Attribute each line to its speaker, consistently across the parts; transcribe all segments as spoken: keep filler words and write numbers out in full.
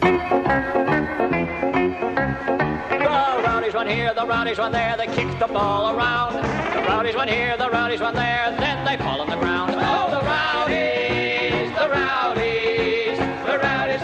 Speaker 1: Rowdies run here, the Rowdies run there, they kick the ball around. The Rowdies run here, the Rowdies run there, then they fall on the ground. Oh, the Rowdies, the Rowdies, the Rowdies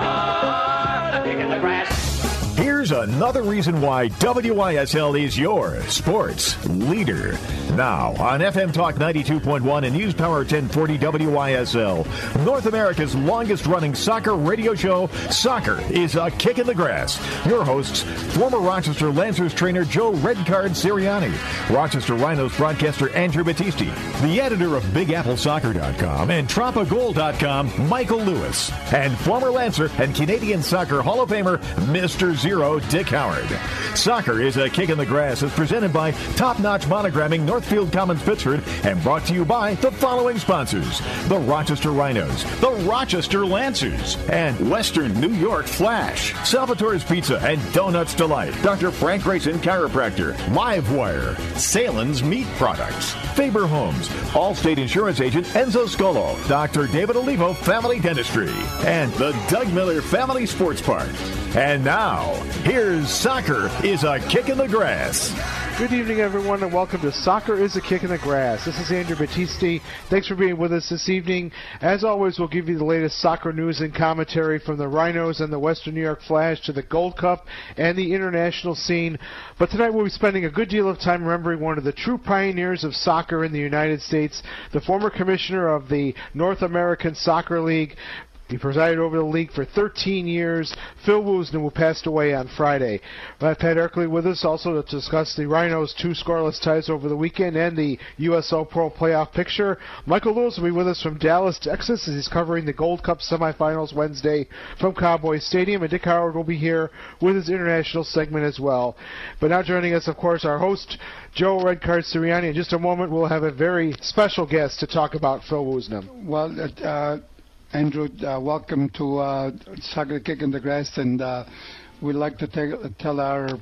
Speaker 1: are the kick in the grass.
Speaker 2: Here's another reason why W I S L is your sports leader. Now, on F M Talk ninety-two point one and News Power ten forty W I S L, North America's longest-running soccer radio show, Soccer is a Kick in the Grass. Your hosts, former Rochester Lancers trainer Joe Redcard Sirianni, Rochester Rhinos broadcaster Andrew Battisti, the editor of Big Apple Soccer dot com and Tropigold dot com, Michael Lewis, and former Lancer and Canadian Soccer Hall of Famer, Mister Zero, Dick Howard. Soccer is a Kick in the Grass is presented by Top Notch Monogramming, Northfield Commons, Pittsford, and brought to you by the following sponsors: the Rochester Rhinos, the Rochester Lancers, and Western New York Flash, Salvatore's Pizza and Donuts Delight, Doctor Frank Grayson Chiropractor, Livewire, Salen's Meat Products, Faber Homes, Allstate Insurance Agent Enzo Scolo, Doctor David Olivo Family Dentistry, and the Doug Miller Family Sports Park. And now, here's Soccer is a Kick in the Grass.
Speaker 3: Good evening, everyone, and welcome to Soccer is a Kick in the Grass. This is Andrew Battisti. Thanks for being with us this evening. As always, we'll give you the latest soccer news and commentary from the Rhinos and the Western New York Flash to the Gold Cup and the international scene. But tonight we'll be spending a good deal of time remembering one of the true pioneers of soccer in the United States, the former commissioner of the North American Soccer League. He presided over the league for thirteen years. Phil Woosnam, who passed away on Friday. We'll have Pat Erkley with us also to discuss the Rhinos' two scoreless ties over the weekend and the U S L Pro playoff picture. Michael Lewis will be with us from Dallas, Texas, as he's covering the Gold Cup semifinals Wednesday from Cowboy Stadium. And Dick Howard will be here with his international segment as well. But now joining us, of course, our host, Joe Redcard Sirianni. In just a moment, we'll have a very special guest to talk about Phil Woosnam.
Speaker 4: Well, uh, Andrew, uh, welcome to uh, Soccer Kick in the Grass, and uh, we'd like to take, tell our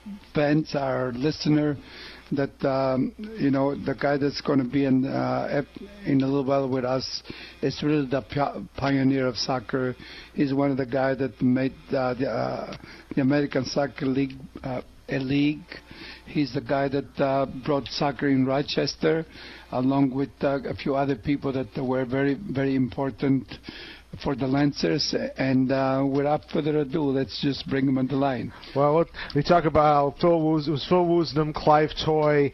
Speaker 4: fans, our listener, that um, you know the guy that's going to be in uh, in a little while with us is really the pioneer of soccer. He's one of the guys that made uh, the, uh, the American Soccer League uh, a league. He's the guy that uh, brought soccer in Rochester, along with uh, a few other people that were very, very important for the Lancers. And uh, without further ado, let's just bring him on the line.
Speaker 3: Well, we talk about how Phil Woos, it was Phil Woosnam, Clive Toye,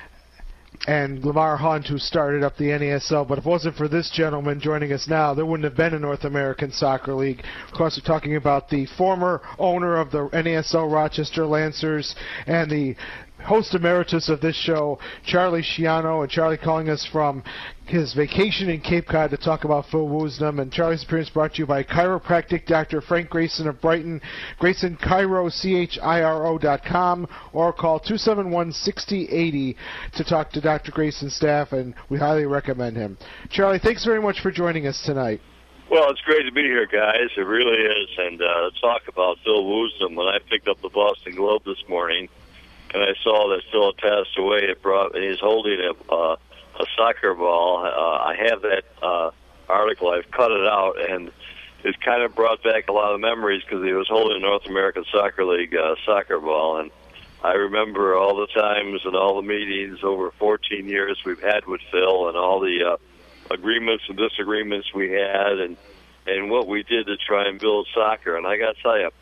Speaker 3: and Lamar Hunt who started up the N A S L. But if it wasn't for this gentleman joining us now, there wouldn't have been a North American Soccer League. Of course, we're talking about the former owner of the N A S L Rochester Lancers and the host emeritus of this show, Charlie Schiano. And Charlie calling us from his vacation in Cape Cod to talk about Phil Woosnam. And Charlie's appearance brought to you by chiropractic Doctor Frank Grayson of Brighton, Grayson Chiro, C H I R O dot com, or call two seven one, six zero eight zero to talk to Doctor Grayson's staff, and we highly recommend him. Charlie, thanks very much for joining us tonight.
Speaker 5: Well, it's great to be here, guys. It really is. And uh, talk about Phil Woosnam. When I picked up the Boston Globe this morning, and I saw that Phil had passed away, it brought, and he's holding a, uh, a soccer ball. Uh, I have that uh, article. I've cut it out, and it kind of brought back a lot of memories because he was holding a North American Soccer League uh, soccer ball. And I remember all the times and all the meetings over fourteen years we've had with Phil, and all the uh, agreements and disagreements we had, and, and what we did to try and build soccer. And I got to tell you,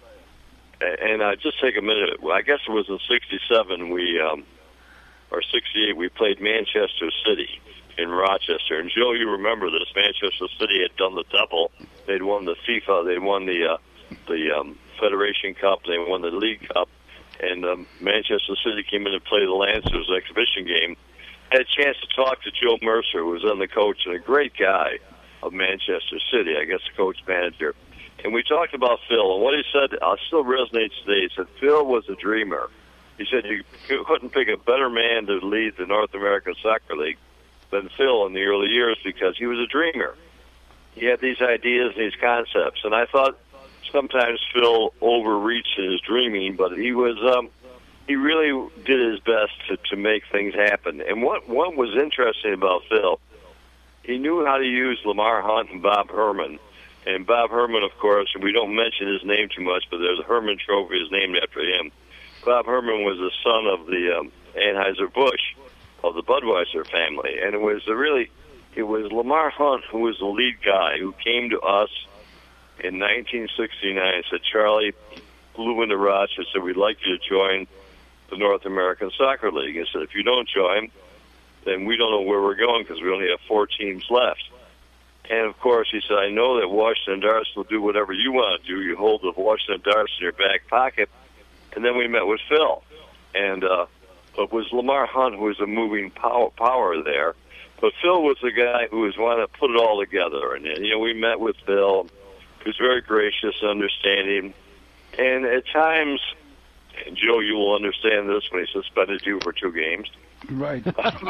Speaker 5: and uh, just take a minute. I guess it was in sixty-seven, we, um, or sixty-eight, we played Manchester City in Rochester. And, Joe, you remember this. Manchester City had done the double. They'd won the FIFA. They'd won the uh, the um, Federation Cup. They won the League Cup. And um, Manchester City came in to play the Lancers exhibition game. I had a chance to talk to Joe Mercer, who was then the coach and a great guy of Manchester City, I guess the coach-manager. And we talked about Phil, and what he said uh, still resonates today. He said Phil was a dreamer. He said you couldn't pick a better man to lead the North American Soccer League than Phil in the early years because he was a dreamer. He had these ideas and these concepts, and I thought sometimes Phil overreached in his dreaming, but he was um, he really did his best to, to make things happen. And what, what was interesting about Phil, he knew how to use Lamar Hunt and Bob Herman And Bob Herman, of course, and we don't mention his name too much, but there's a Herman Trophy is named after him. Bob Herman was the son of the um, Anheuser-Busch of the Budweiser family, and it was a really, it was Lamar Hunt who was the lead guy who came to us in nineteen sixty-nine and said, Charlie, flew into Rochester, we'd like you to join the North American Soccer League. He said, if you don't join, then we don't know where we're going because we only have four teams left. And, of course, he said, I know that Washington Darts will do whatever you want to do. You hold the Washington Darts in your back pocket. And then we met with Phil. And uh, it was Lamar Hunt who was a moving power, power there. But Phil was the guy who was wanting to put it all together. And, you know, we met with Phil. He was very gracious, understanding. And at times, and Joe, you will understand this when he suspended you for two games.
Speaker 4: Right.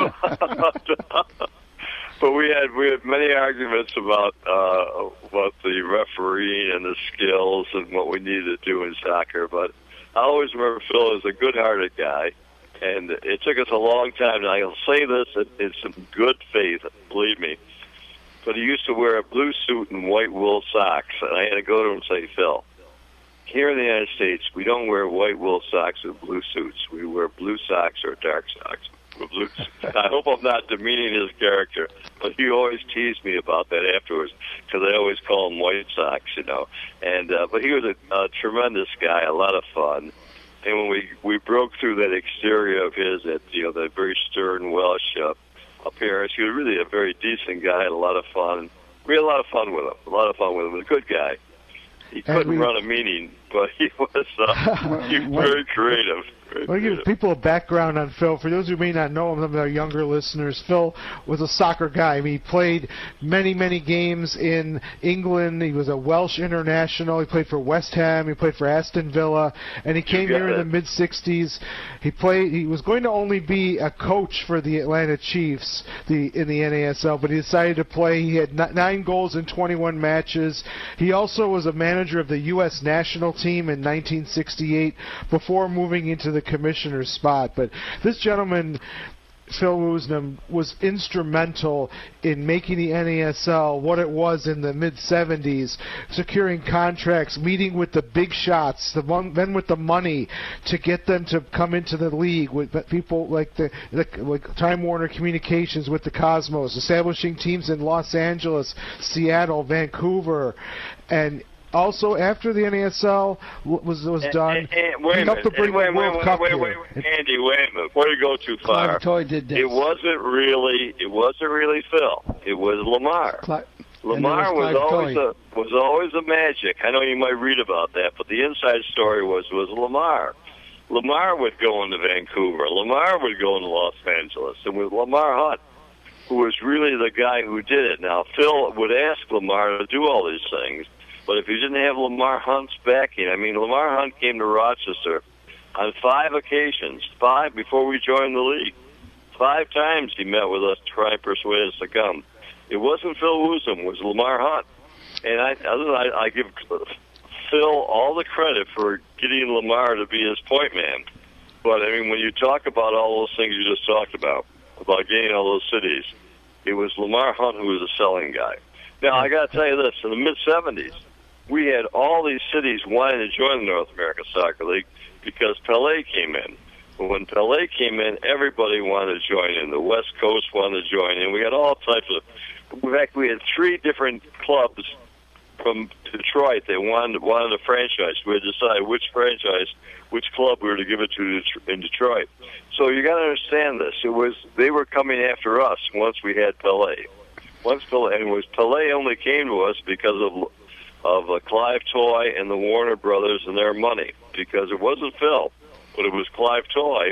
Speaker 5: But we had we had many arguments about uh, about the refereeing and the skills and what we needed to do in soccer. But I always remember Phil as a good-hearted guy, and it took us a long time. And I'll say this in, in some good faith, believe me. But he used to wear a blue suit and white wool socks, and I had to go to him and say, Phil, here in the United States, we don't wear white wool socks with blue suits. We wear blue socks or dark socks with blue suits. I hope I'm not demeaning his character, but he always teased me about that afterwards because I always call him white socks, you know. And uh, but he was a, a tremendous guy, a lot of fun. And when we, we broke through that exterior of his, that you know, that very stern Welsh uh, appearance, he was really a very decent guy, had a lot of fun. We had a lot of fun with him, a lot of fun with him. He was a good guy. He couldn't we, run a meeting, but he was, uh, he was very creative.
Speaker 3: Well, give people a background on Phil. For those who may not know him, some of our younger listeners, Phil was a soccer guy. I mean, he played many, many games in England. He was a Welsh international. He played for West Ham. He played for Aston Villa. And he came here in the mid sixties. He played. He was going to only be a coach for the Atlanta Chiefs the, in the N A S L, but he decided to play. He had nine goals in twenty-one matches. He also was a manager of the U S national team in nineteen sixty-eight before moving into the commissioner's spot. But this gentleman, Phil Woosnam, was instrumental in making the N A S L what it was in the mid seventies, securing contracts, meeting with the big shots, the men with the money to get them to come into the league, with people like the like Time Warner Communications with the Cosmos, establishing teams in Los Angeles, Seattle, Vancouver, and also, after the N A S L was was done,
Speaker 5: and, and, and, wait he helped to bring wait, the World wait, Cup wait, wait, wait, wait, Andy, wait a minute. Before you go too far,
Speaker 4: Toy did this.
Speaker 5: It wasn't really. It wasn't really Phil. It was Lamar. Cl- Lamar was, was always Toy. a was always a magic. I know you might read about that, but the inside story was was Lamar. Lamar would go into Vancouver. Lamar would go into Los Angeles, and with Lamar Hunt, who was really the guy who did it. Now, Phil would ask Lamar to do all these things. But if you didn't have Lamar Hunt's backing, I mean, Lamar Hunt came to Rochester on five occasions, five before we joined the league. Five times he met with us to try and persuade us to come. It wasn't Phil Woosnam, it was Lamar Hunt. And I, I, I give Phil all the credit for getting Lamar to be his point man. But, I mean, when you talk about all those things you just talked about, about getting all those cities, it was Lamar Hunt who was the selling guy. Now, I got to tell you this, in the mid seventies, we had all these cities wanting to join the North American Soccer League because Pelé came in. But when Pelé came in, everybody wanted to join in. The West Coast wanted to join in. We had all types of... In fact, we had three different clubs from Detroit that wanted, wanted a franchise. We had to decide which franchise, which club we were to give it to in Detroit. So you got to understand this. It was they were coming after us once we had Pelé. Once Pelé, and it was Pelé only came to us because of... of uh, Clive Toy and the Warner Brothers and their money, because it wasn't Phil, but it was Clive Toy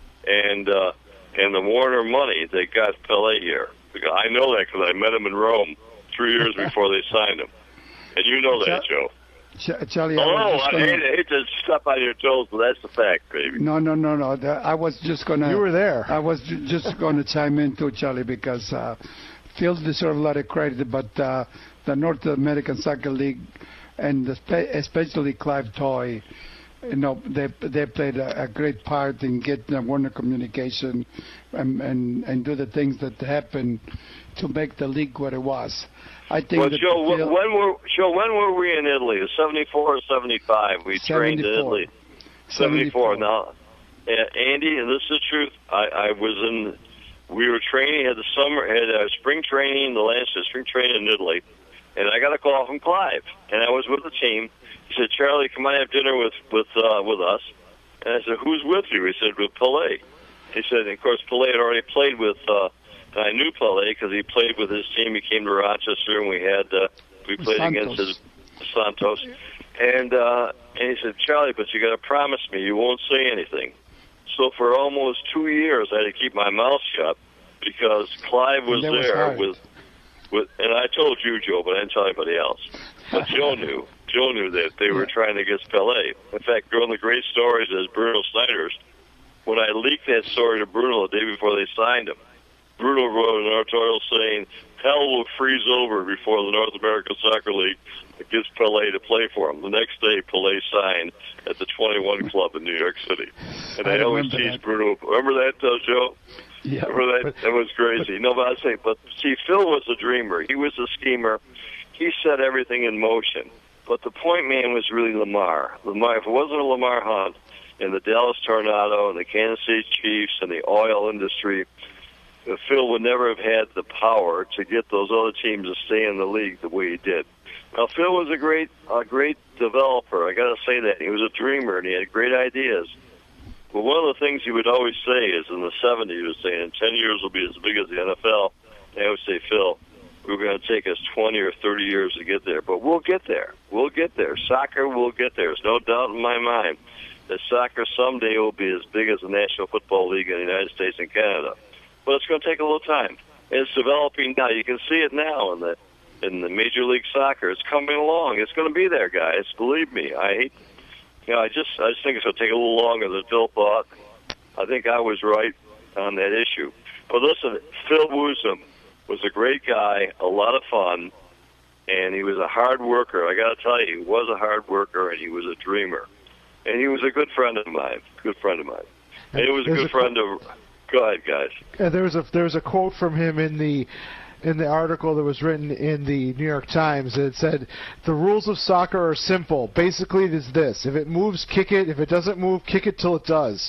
Speaker 5: and uh, and the Warner money that got Pelé here. I know that because I met him in Rome three years before they signed him. And you know that, Joe.
Speaker 4: Ch- Charlie,
Speaker 5: oh,
Speaker 4: I,
Speaker 5: I
Speaker 4: gonna...
Speaker 5: hate, hate to step on your toes, but that's the fact, baby.
Speaker 4: No, no, no, no. The, I was just going to...
Speaker 3: You were there.
Speaker 4: I was j- just going to chime in too, Charlie, because uh, Phil deserves a lot of credit, but... Uh, the North American Soccer League, and the spe- especially Clive Toy, you know, they they played a, a great part in getting Warner Communication and, and and do the things that happened to make the league what it was. I think
Speaker 5: well,
Speaker 4: that
Speaker 5: Joe,
Speaker 4: the field,
Speaker 5: when were Joe, when were we in Italy? seventy-four or seventy-five? We trained in Italy. seventy-four. Now, uh, Andy, and this is the truth. I, I was in. We were training. Had the summer, had a spring training, the last spring training in Italy, and I got a call from Clive, and I was with the team. He said, "Charlie, come on, have dinner with with uh, with us." And I said, "Who's with you?" He said, "With Pelé." He said, and of course, Pelé had already played with. Uh, I knew Pelé because he played with his team. He came to Rochester, and we had uh, we played
Speaker 4: Santos.
Speaker 5: against his Santos. And uh, and he said, "Charlie, but you got to promise me you won't say anything." So for almost two years, I had to keep my mouth shut because Clive was
Speaker 4: That was
Speaker 5: there
Speaker 4: hard.
Speaker 5: with with. And I told you, Joe, but I didn't tell anybody else. But Joe knew. Joe knew that they were trying to get Pelé. In fact, one of the great stories is Bruno Snyder's. When I leaked that story to Bruno the day before they signed him, Bruno wrote an editorial saying, "Hell will freeze over before the North American Soccer League gets Pelé to play for him." The next day, Pelé signed at the twenty-one Club in New York City. And I,
Speaker 4: I
Speaker 5: always
Speaker 4: remember
Speaker 5: teased
Speaker 4: that.
Speaker 5: Bruno. Remember that, uh, Joe?
Speaker 4: Yeah.
Speaker 5: Remember that? That was crazy. No, but I say, but see, Phil was a dreamer. He was a schemer. He set everything in motion. But the point man was really Lamar. Lamar. If it wasn't a Lamar Hunt and the Dallas Tornado and the Kansas City Chiefs and the oil industry, Phil would never have had the power to get those other teams to stay in the league the way he did. Now, Phil was a great, a great developer. I got to say that he was a dreamer and he had great ideas. But one of the things he would always say is, in the seventies, he was saying, "In ten years will be as big as the N F L." And I would say, "Phil, we're going to take us twenty or thirty years to get there, but we'll get there. We'll get there. Soccer will get there. There's no doubt in my mind that soccer someday will be as big as the National Football League in the United States and Canada." But it's going to take a little time. It's developing now. You can see it now in the in the Major League Soccer. It's coming along. It's going to be there, guys. Believe me. I hate. You know, I just I just think it's going to take a little longer than Phil thought. I think I was right on that issue. But listen, Phil Woosnam was a great guy, a lot of fun, and he was a hard worker. I got to tell you, he was a hard worker, and he was a dreamer, and he was a good friend of mine. Good friend of mine, and he was a
Speaker 3: There's
Speaker 5: good
Speaker 3: a
Speaker 5: friend of. Go ahead, guys.
Speaker 3: Uh, there was a there was a quote from him in the in the article that was written in the New York Times. It said, "The rules of soccer are simple. Basically, it is this: if it moves, kick it. If it doesn't move, kick it till it does."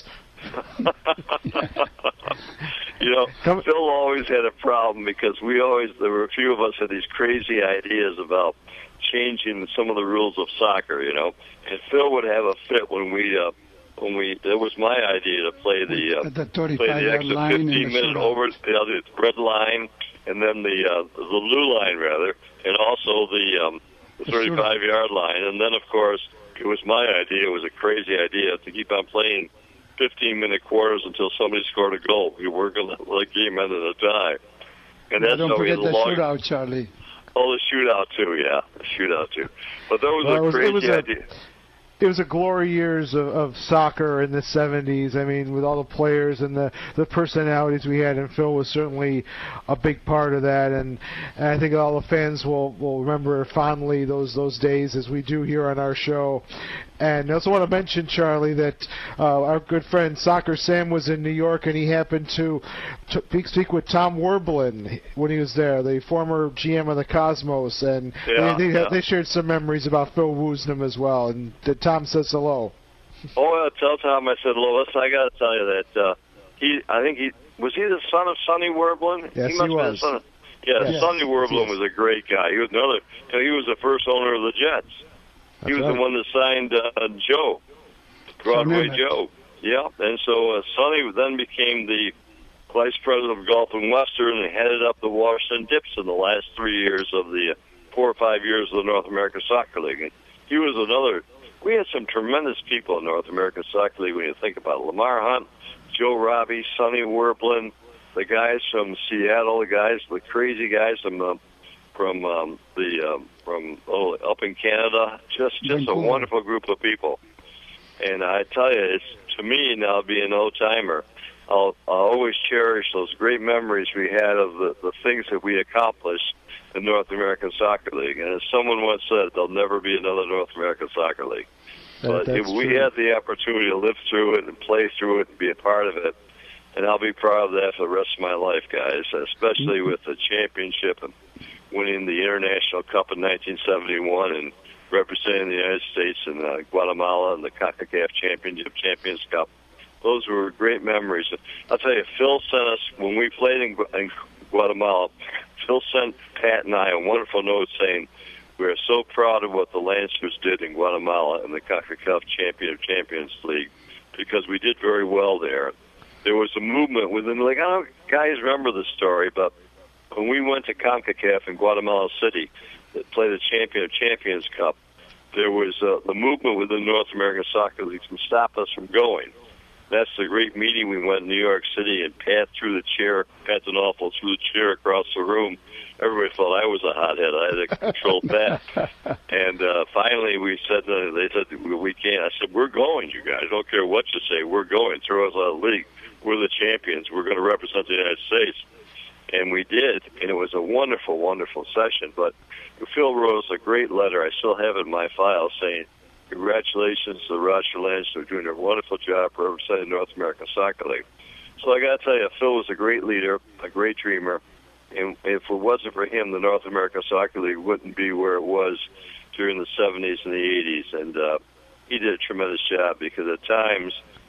Speaker 5: You know,
Speaker 3: Come-
Speaker 5: Phil always had a problem because we always there were a few of us had these crazy ideas about changing some of the rules of soccer. You know, and Phil would have a fit when we. Uh, When we, that was my idea to play the uh,
Speaker 4: the
Speaker 5: play the
Speaker 4: thirty-five-yard
Speaker 5: extra
Speaker 4: line and
Speaker 5: fifteen
Speaker 4: the
Speaker 5: minute
Speaker 4: shootout.
Speaker 5: over you know, the red line, and then the uh, the blue line rather, and also the um, the
Speaker 4: The
Speaker 5: thirty-five yard line, and then of course it was my idea. It was a crazy idea to keep on playing fifteen minute quarters until somebody scored a goal. We were going to let the game end in a tie, and that's
Speaker 4: Don't
Speaker 5: how we
Speaker 4: forget
Speaker 5: had
Speaker 4: the
Speaker 5: the long.
Speaker 4: shootout, Charlie.
Speaker 5: Oh, the shootout too, yeah, the shootout too. But that was
Speaker 3: Well, it
Speaker 5: a
Speaker 3: was- it
Speaker 5: crazy
Speaker 3: was a-
Speaker 5: idea.
Speaker 3: It was a glory years of, of soccer in the seventies. I mean, with all the players and the, the personalities we had, and Phil was certainly a big part of that. And, and I think all the fans will, will remember fondly those those days, as we do here on our show. And I also want to mention, Charlie, that uh, our good friend Soccer Sam was in New York, and he happened to, to speak with Tom Werblin when he was there, the former G M of the Cosmos, and
Speaker 5: Yeah,
Speaker 3: they, they,
Speaker 5: yeah.
Speaker 3: they shared some memories about Phil Woosnam as well. And that Tom says hello.
Speaker 5: Oh, I tell Tom I said, "Lois, I got to tell you that uh, he. I think he was he the son of Sonny Werblin.
Speaker 3: Yes,
Speaker 5: he must
Speaker 3: he
Speaker 5: have been
Speaker 3: was.
Speaker 5: the son of, yeah,
Speaker 3: Yes.
Speaker 5: Sonny Werblin
Speaker 3: Yes.
Speaker 5: was a great guy. He was another. You know, he was the first owner of the Jets. he
Speaker 3: That's
Speaker 5: was
Speaker 3: right.
Speaker 5: the one that signed uh, Joe, Broadway
Speaker 4: Sonny.
Speaker 5: Joe. Yeah, and so uh, Sonny then became the vice president of Gulf and Western and headed up the Washington Dips in the last three years of the four or five years of the North American Soccer League. And he was another. We had some tremendous people in North American Soccer League when you think about it. Lamar Hunt, Joe Robbie, Sonny Werblin, the guys from Seattle, the guys, the crazy guys from uh, from um, the um, from oh, up in Canada. Just just a
Speaker 4: Vancouver.
Speaker 5: wonderful group of people. And I tell you, it's to me now being an old timer. I'll, I'll always cherish those great memories we had of the, the things that we accomplished in North American Soccer League. And as someone once said, there'll never be another North American Soccer League.
Speaker 3: That-
Speaker 5: But if
Speaker 3: that's
Speaker 5: we
Speaker 3: true.
Speaker 5: had the opportunity to live through it and play through it and be a part of it, and I'll be proud of that for the rest of my life, guys, especially with the championship and winning the International Cup in nineteen seventy-one and representing the United States in uh, Guatemala and the CONCACAF Championship Champions Cup. Those were great memories. I'll tell you, Phil sent us, when we played in, Gu- in Guatemala, Phil sent Pat and I a wonderful note saying, we are so proud of what the Lancers did in Guatemala in the CONCACAF Champion of Champions League because we did very well there. There was a movement within, like, I don't know if guys remember the story, but when we went to CONCACAF in Guatemala City to play the Champion of Champions Cup, there was uh, the movement within the North American Soccer League to stop us from going. That's the great meeting. We went to New York City, and Pat threw the chair, Pat D'Onofrio threw the chair across the room. Everybody thought I was a hothead. I had to control Pat. And uh, finally we said, uh, they said, we can't. I said, we're going, you guys. I don't care what you say. We're going. Throw us out of the league. We're the champions. We're going to represent the United States. And we did, and it was a wonderful, wonderful session. But Phil wrote us a great letter. I still have it in my file saying, congratulations to the Rochester Lancers for doing a wonderful job representing North American Soccer League. So I got to tell you, Phil was a great leader, a great dreamer, and if it wasn't for him, the North American Soccer League wouldn't be where it was during the seventies and the eighties. And uh, he did a tremendous job because at times,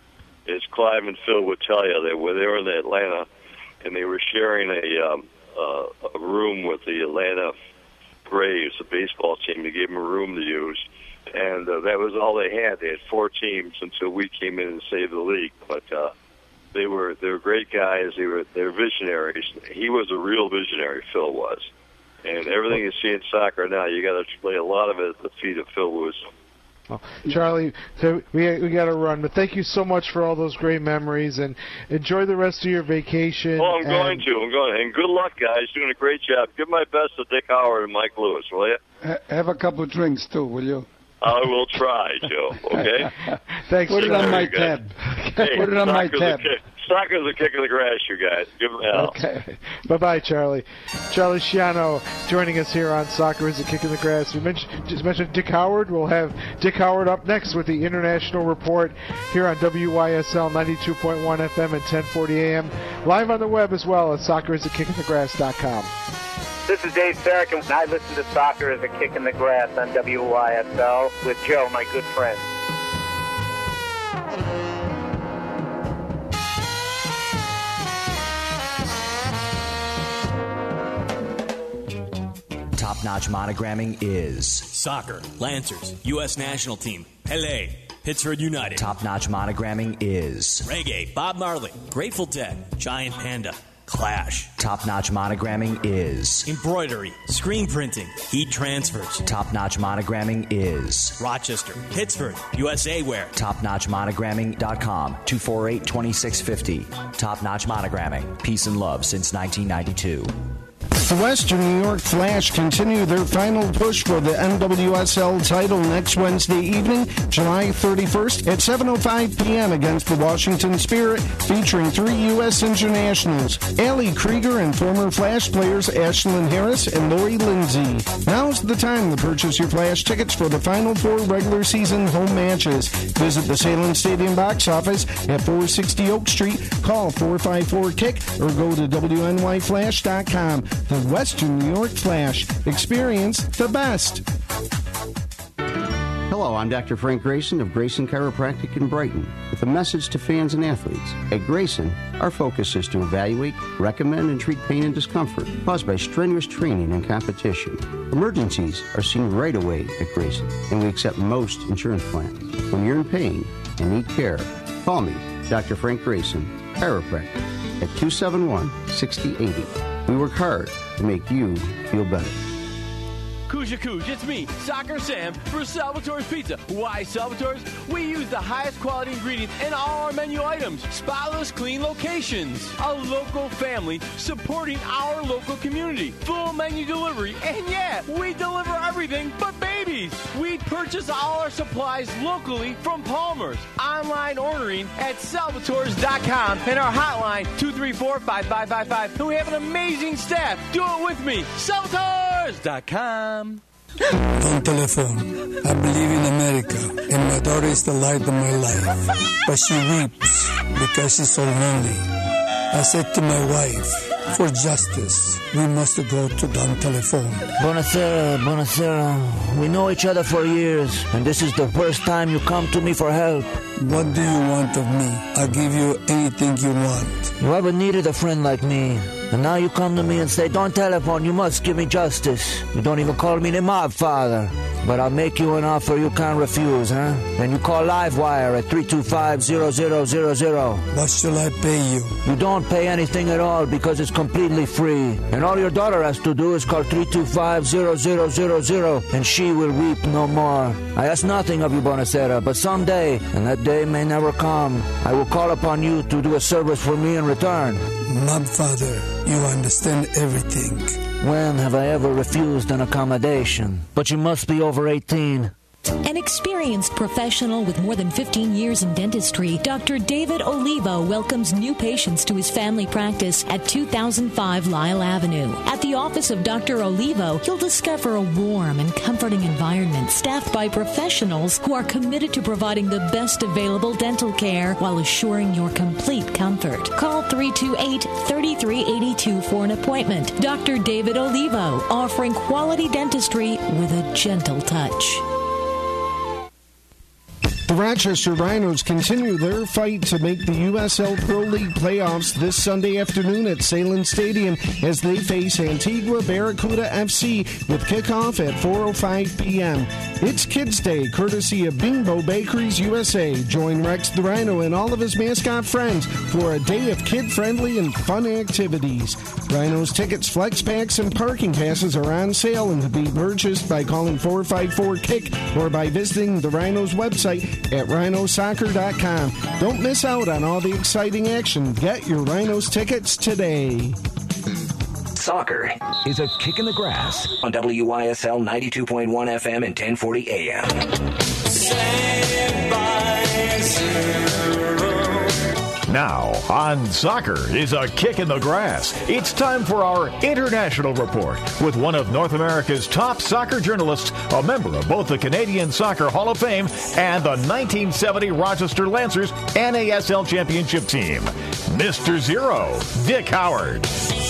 Speaker 5: as Clive and Phil would tell you, they were, they were in Atlanta, and they were sharing a, um, uh, a room with the Atlanta Braves, a baseball team. They gave them a room to use. And uh, that was all they had. They had four teams until we came in and saved the league. But uh, they were they were great guys. They were they were visionaries. He was a real visionary. Phil was. And everything you see in soccer now, you got to lay a lot of it at the feet of Phil Lewis.
Speaker 3: Well, Charlie, so we we got to run, but thank you so much for all those great memories, and enjoy the rest of your vacation.
Speaker 5: Oh, I'm
Speaker 3: and
Speaker 5: going to. I'm going. And good luck, guys. Doing a great job. Give my best to Dick Howard and Mike Lewis, will you?
Speaker 4: Ha- have a couple of drinks too, will you?
Speaker 5: I will try, Joe. Okay.
Speaker 3: Thanks.
Speaker 4: Put it on my
Speaker 5: Guys.
Speaker 4: tab.
Speaker 5: Hey,
Speaker 4: Put it on my
Speaker 5: soccer's
Speaker 4: tab.
Speaker 5: a kick. Soccer's a kick in the grass, you guys. Give them hell.
Speaker 3: Okay. Bye-bye, Charlie. Charlie Schiano joining us here on Soccer is a Kick in the Grass. We mentioned, just mentioned Dick Howard. We'll have Dick Howard up next with the International Report here on W Y S L ninety-two point one F M and ten forty A M. Live on the web as well at soccer is a kick in the grass dot com.
Speaker 6: This is Dave Sarek, and I listen to Soccer as a Kick in the Grass on W Y S L with Joe, my good friend.
Speaker 7: Top-notch monogramming is
Speaker 8: Soccer, Lancers, U S National Team, Pele, Pittsburgh United.
Speaker 7: Top-notch monogramming is
Speaker 8: Reggae, Bob Marley, Grateful Dead, Giant Panda, Clash.
Speaker 7: Top-notch monogramming is
Speaker 8: Embroidery, screen printing, heat transfers.
Speaker 7: Top-notch monogramming is
Speaker 8: Rochester, Pittsburgh, U S A Wear.
Speaker 7: top notch monogramming dot com, two four eight, two six five zero. Top-notch monogramming, peace and love since nineteen ninety-two.
Speaker 9: The Western New York Flash continue their final push for the N W S L title next Wednesday evening, July thirty-first at seven oh five p.m. against the Washington Spirit, featuring three U S internationals, Allie Krieger and former Flash players Ashlyn Harris and Lori Lindsay. Now's the time to purchase your Flash tickets for the final four regular season home matches. Visit the Salem Stadium box office at four sixty Oak Street, call four five four kick or go to W N Y flash dot com. The Western New York Flash. Experience the best.
Speaker 10: Hello, I'm Doctor Frank Grayson of Grayson Chiropractic in Brighton with a message to fans and athletes. At Grayson, our focus is to evaluate, recommend, and treat pain and discomfort caused by strenuous training and competition. Emergencies are seen right away at Grayson, and we accept most insurance plans. When you're in pain and need care, call me, Doctor Frank Grayson, Chiropractor, at two seven one, six oh eight oh. We work hard to make you feel better.
Speaker 11: Kuja Kuj, it's me, Soccer Sam, for Salvatore's Pizza. Why Salvatore's? We use the highest quality ingredients in all our menu items. Spotless, clean locations. A local family supporting our local community. Full menu delivery, and yeah, we deliver everything but babies. We purchase all our supplies locally from Palmer's. Online ordering at salvatores dot com and our hotline two three four, five five five five. And we have an amazing staff. Do it with me. salvatores dot com.
Speaker 12: Don't telephone. I believe in America, and my daughter is the light of my life. But she weeps because she's so lonely. I said to my wife, for justice, we must go to Don Telephone.
Speaker 13: Buonasera, buonasera. We know each other for years, and this is the first time you come to me for help.
Speaker 12: What do you want of me? I'll give you anything you want.
Speaker 13: You ever needed a friend like me? And now you come to me and say, Don Telephone, you must give me justice. You don't even call me the mob father. But I'll make you an offer you can't refuse, huh? Then you call Livewire at three two five, zero zero zero zero.
Speaker 12: What shall I pay you?
Speaker 13: You don't pay anything at all because it's completely free. And all your daughter has to do is call three two five, zero zero zero zero, and she will weep no more. I ask nothing of you, Bonacera, but someday, and that day may never come, I will call upon you to do a service for me in return.
Speaker 12: Mob father, you understand everything.
Speaker 13: When have I ever refused an accommodation? But you must be over eighteen.
Speaker 14: An experienced professional with more than fifteen years in dentistry, Doctor David Olivo welcomes new patients to his family practice at two thousand five Lyle Avenue. At the office of Doctor Olivo, you'll discover a warm and comforting environment staffed by professionals who are committed to providing the best available dental care while assuring your complete comfort. Call three two eight, three three eight two for an appointment. Doctor David Olivo, offering quality dentistry with a gentle touch.
Speaker 9: The Rochester Rhinos continue their fight to make the U S L Pro League playoffs this Sunday afternoon at Salem Stadium as they face Antigua Barracuda F C with kickoff at four oh five p.m. It's Kids Day, courtesy of Bimbo Bakeries U S A. Join Rex the Rhino and all of his mascot friends for a day of kid-friendly and fun activities. Rhinos tickets, flex packs, and parking passes are on sale and can be purchased by calling four five four kick or by visiting the Rhinos website at rhino soccer dot com. Don't miss out on all the exciting action. Get your Rhinos tickets today.
Speaker 15: Soccer is a kick in the grass on W Y S L ninety-two point one F M and ten forty A M.
Speaker 2: Now, on Soccer is a Kick in the Grass. It's time for our International Report with one of North America's top soccer journalists, a member of both the Canadian Soccer Hall of Fame and the nineteen seventy Rochester Lancers N A S L Championship team, Mister Zero, Dick Howard.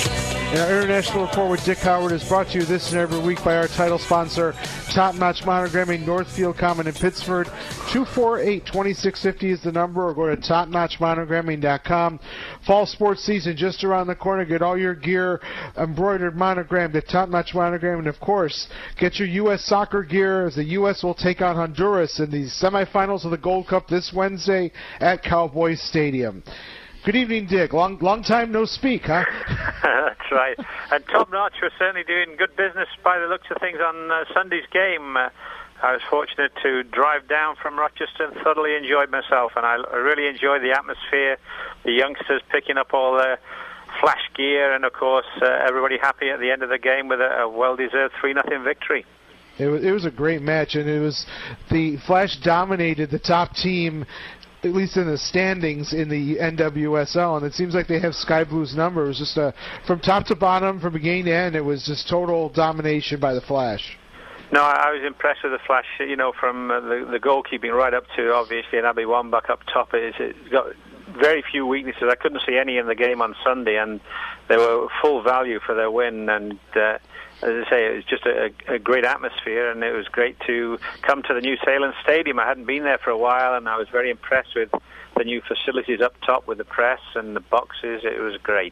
Speaker 3: Our International Report with Dick Howard is brought to you this and every week by our title sponsor, Top Notch Monogramming, Northfield Common in Pittsford. two four eight, two six five zero is the number, or go to top notch monogramming dot com. Fall sports season just around the corner. Get all your gear embroidered, monogrammed at Top Notch Monogramming. And, of course, get your U S soccer gear as the U S will take on Honduras in the semifinals of the Gold Cup this Wednesday at Cowboys Stadium. Good evening, Dick. Long long time no speak, huh?
Speaker 16: That's right. And Top Notch was certainly doing good business by the looks of things on uh, Sunday's game. Uh, I was fortunate to drive down from Rochester and thoroughly enjoyed myself, and I, I really enjoyed the atmosphere, the youngsters picking up all their flash gear, and, of course, uh, everybody happy at the end of the game with a, a well-deserved three nothing victory.
Speaker 3: It was, it was a great match, and it was the Flash dominated the top team, at least in the standings in the N W S L, and it seems like they have Sky Blue's number. It was just a, from top to bottom, from beginning to end, it was just total domination by the Flash.
Speaker 16: No, I was impressed with the Flash, you know, from uh, the, the goalkeeping right up to, obviously, an Abby Wambach up top. It's, it's got very few weaknesses. I couldn't see any in the game on Sunday, and they were full value for their win, and uh, as I say, it was just a, a great atmosphere, and it was great to come to the new Salem Stadium. I hadn't been there for a while, and I was very impressed with the new facilities up top with the press and the boxes. It was great.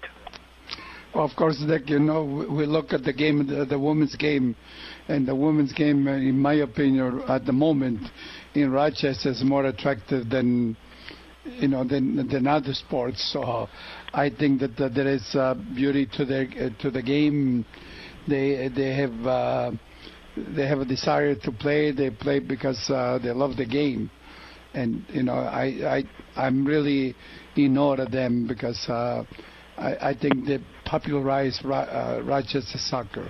Speaker 4: Well, of course, Dick, you know, we look at the game, the, the women's game, and the women's game, in my opinion, at the moment in Rochester is more attractive than, you know, than than other sports. So I think that, that there is uh, beauty to the uh, to the game. They they have uh, they have a desire to play. They play because uh, they love the game, and you know I I I'm really in awe of them because uh, I I think they popularize Ro- uh, Rochester soccer.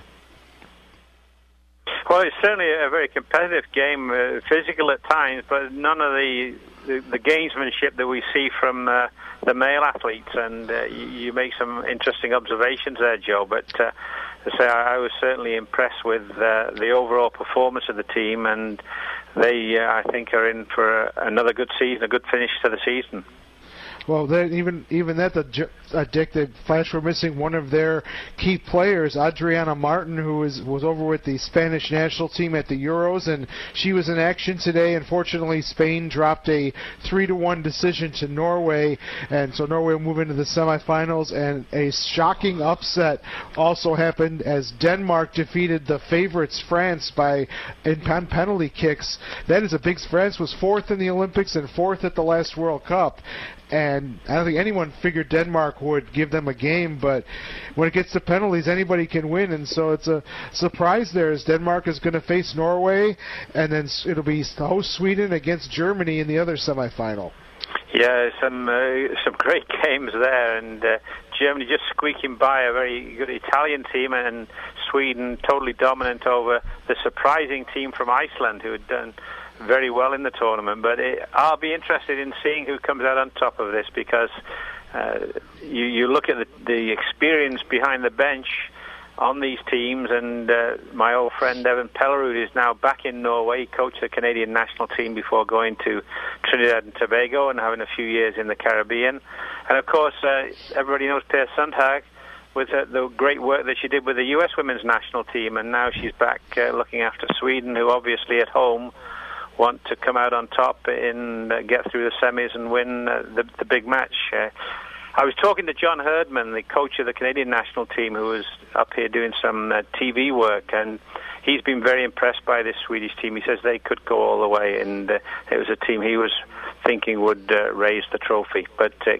Speaker 16: Well, it's certainly a very competitive game, uh, physical at times, but none of the the, the gamesmanship that we see from uh, the male athletes. And uh, you, you make some interesting observations there, Joe. But uh, I say I was certainly impressed with uh, the overall performance of the team, and they, uh, I think, are in for a, another good season, a good finish to the season.
Speaker 3: Well, then even even that, the uh, Dick, the Flash were missing one of their key players, Adriana Martin, who was was over with the Spanish national team at the Euros, and she was in action today. Unfortunately, Spain dropped a three to one decision to Norway, and so Norway will move into the semifinals. And a shocking upset also happened as Denmark defeated the favorites France by in pen- penalty kicks. That is a big. France was fourth in the Olympics and fourth at the last World Cup. And I don't think anyone figured Denmark would give them a game, but when it gets to penalties, anybody can win. And so it's a surprise there as Denmark is going to face Norway, and then it'll be host Sweden against Germany in the other semifinal.
Speaker 16: Yeah, some uh, some great games there, and uh, Germany just squeaking by a very good Italian team, and Sweden totally dominant over the surprising team from Iceland, who had done very well in the tournament. But it, I'll be interested in seeing who comes out on top of this, because uh, you, you look at the, the experience behind the bench on these teams, and uh, my old friend Evan Pellerud is now back in Norway. He coached the Canadian national team before going to Trinidad and Tobago and having a few years in the Caribbean. And of course, uh, everybody knows Per Sundhag with uh, the great work that she did with the U S women's national team, and now she's back uh, looking after Sweden, who obviously at home want to come out on top and uh, get through the semis and win uh, the, the big match. Uh, I was talking to John Herdman, the coach of the Canadian national team, who was up here doing some uh, T V work, and he's been very impressed by this Swedish team. He says they could go all the way, and uh, it was a team he was thinking would uh, raise the trophy. But uh,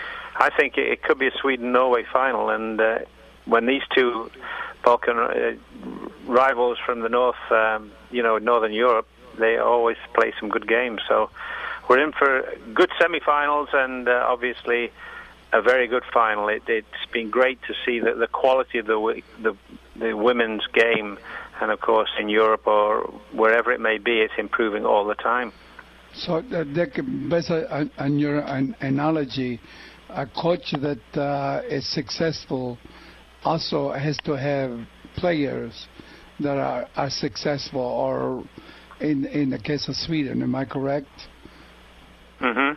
Speaker 16: I think it, it could be a Sweden-Norway final, and uh, when these two Balkan uh, rivals from the north, um, you know, Northern Europe, they always play some good games. So we're in for good semi-finals, and uh, obviously a very good final. It, it's been great to see the, the quality of the, the the women's game, and of course in Europe or wherever it may be, it's improving all the time.
Speaker 4: So, uh, Dick, based on, on your an, analogy, a coach that uh, is successful also has to have players that are, are successful, or in in the case of Sweden, am I correct?
Speaker 16: Mm-hmm.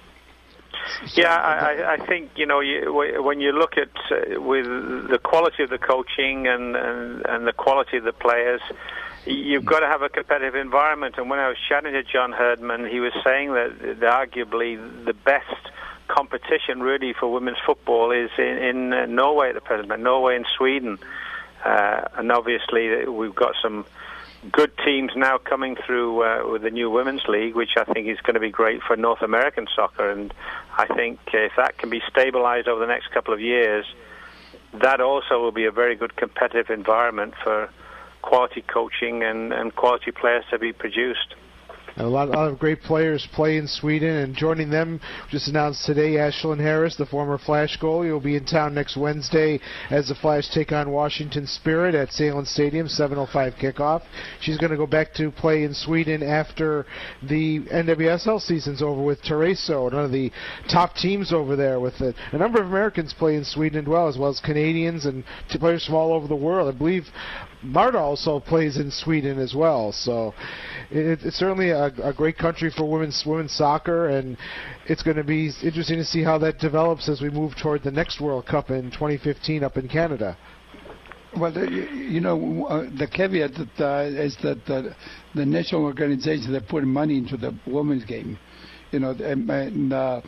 Speaker 16: Yeah, I, I think, you know, you, when you look at uh, with the quality of the coaching and, and, and the quality of the players, you've got to have a competitive environment. And when I was chatting to John Herdman, he was saying that, that arguably the best competition really for women's football is in, in uh, Norway at the present, Norway and Sweden. Uh, and obviously we've got some good teams now coming through uh, with the new Women's League, which I think is going to be great for North American soccer. And I think if that can be stabilized over the next couple of years, that also will be a very good competitive environment for quality coaching and, and quality players to be produced.
Speaker 3: A lot, a lot of great players play in Sweden, and joining them, just announced today, Ashlyn Harris, the former Flash goalie, will be in town next Wednesday as the Flash take on Washington Spirit at Salem Stadium, seven oh five kickoff. She's going to go back to play in Sweden after the N W S L season's over with Tereso, one of the top teams over there. With it. A number of Americans play in Sweden as well, as well as Canadians and players from all over the world. I believe Marta also plays in Sweden as well, so it, it's certainly a, a great country for women's women's soccer, and it's going to be interesting to see how that develops as we move toward the next World Cup in twenty fifteen up in Canada.
Speaker 4: Well, the, you know, uh, the caveat that, uh, is that uh, the national organizations are putting money into the women's game. You know, and, and uh,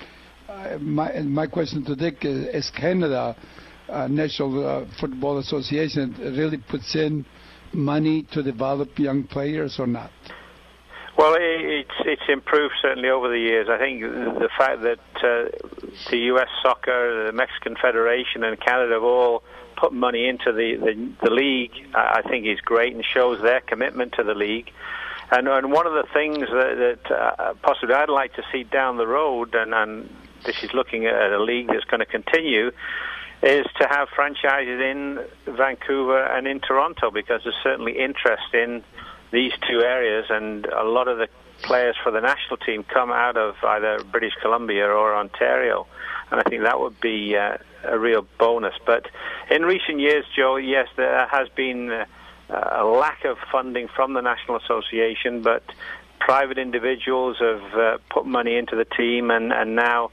Speaker 4: my my question to Dick is, is Canada Uh, National uh, Football Association really puts in money to develop young players or not?
Speaker 16: Well, it's it's improved certainly over the years. I think the fact that uh, the U S Soccer, the Mexican Federation, and Canada have all put money into the, the, the league, I think is great and shows their commitment to the league. And, and one of the things that, that uh, possibly I'd like to see down the road, and, and this is looking at a league that's going to continue, is to have franchises in Vancouver and in Toronto, because there's certainly interest in these two areas, and a lot of the players for the national team come out of either British Columbia or Ontario, and I think that would be uh, a real bonus. But in recent years, Joe, yes, there has been uh, a lack of funding from the National Association, but private individuals have uh, put money into the team, and, and now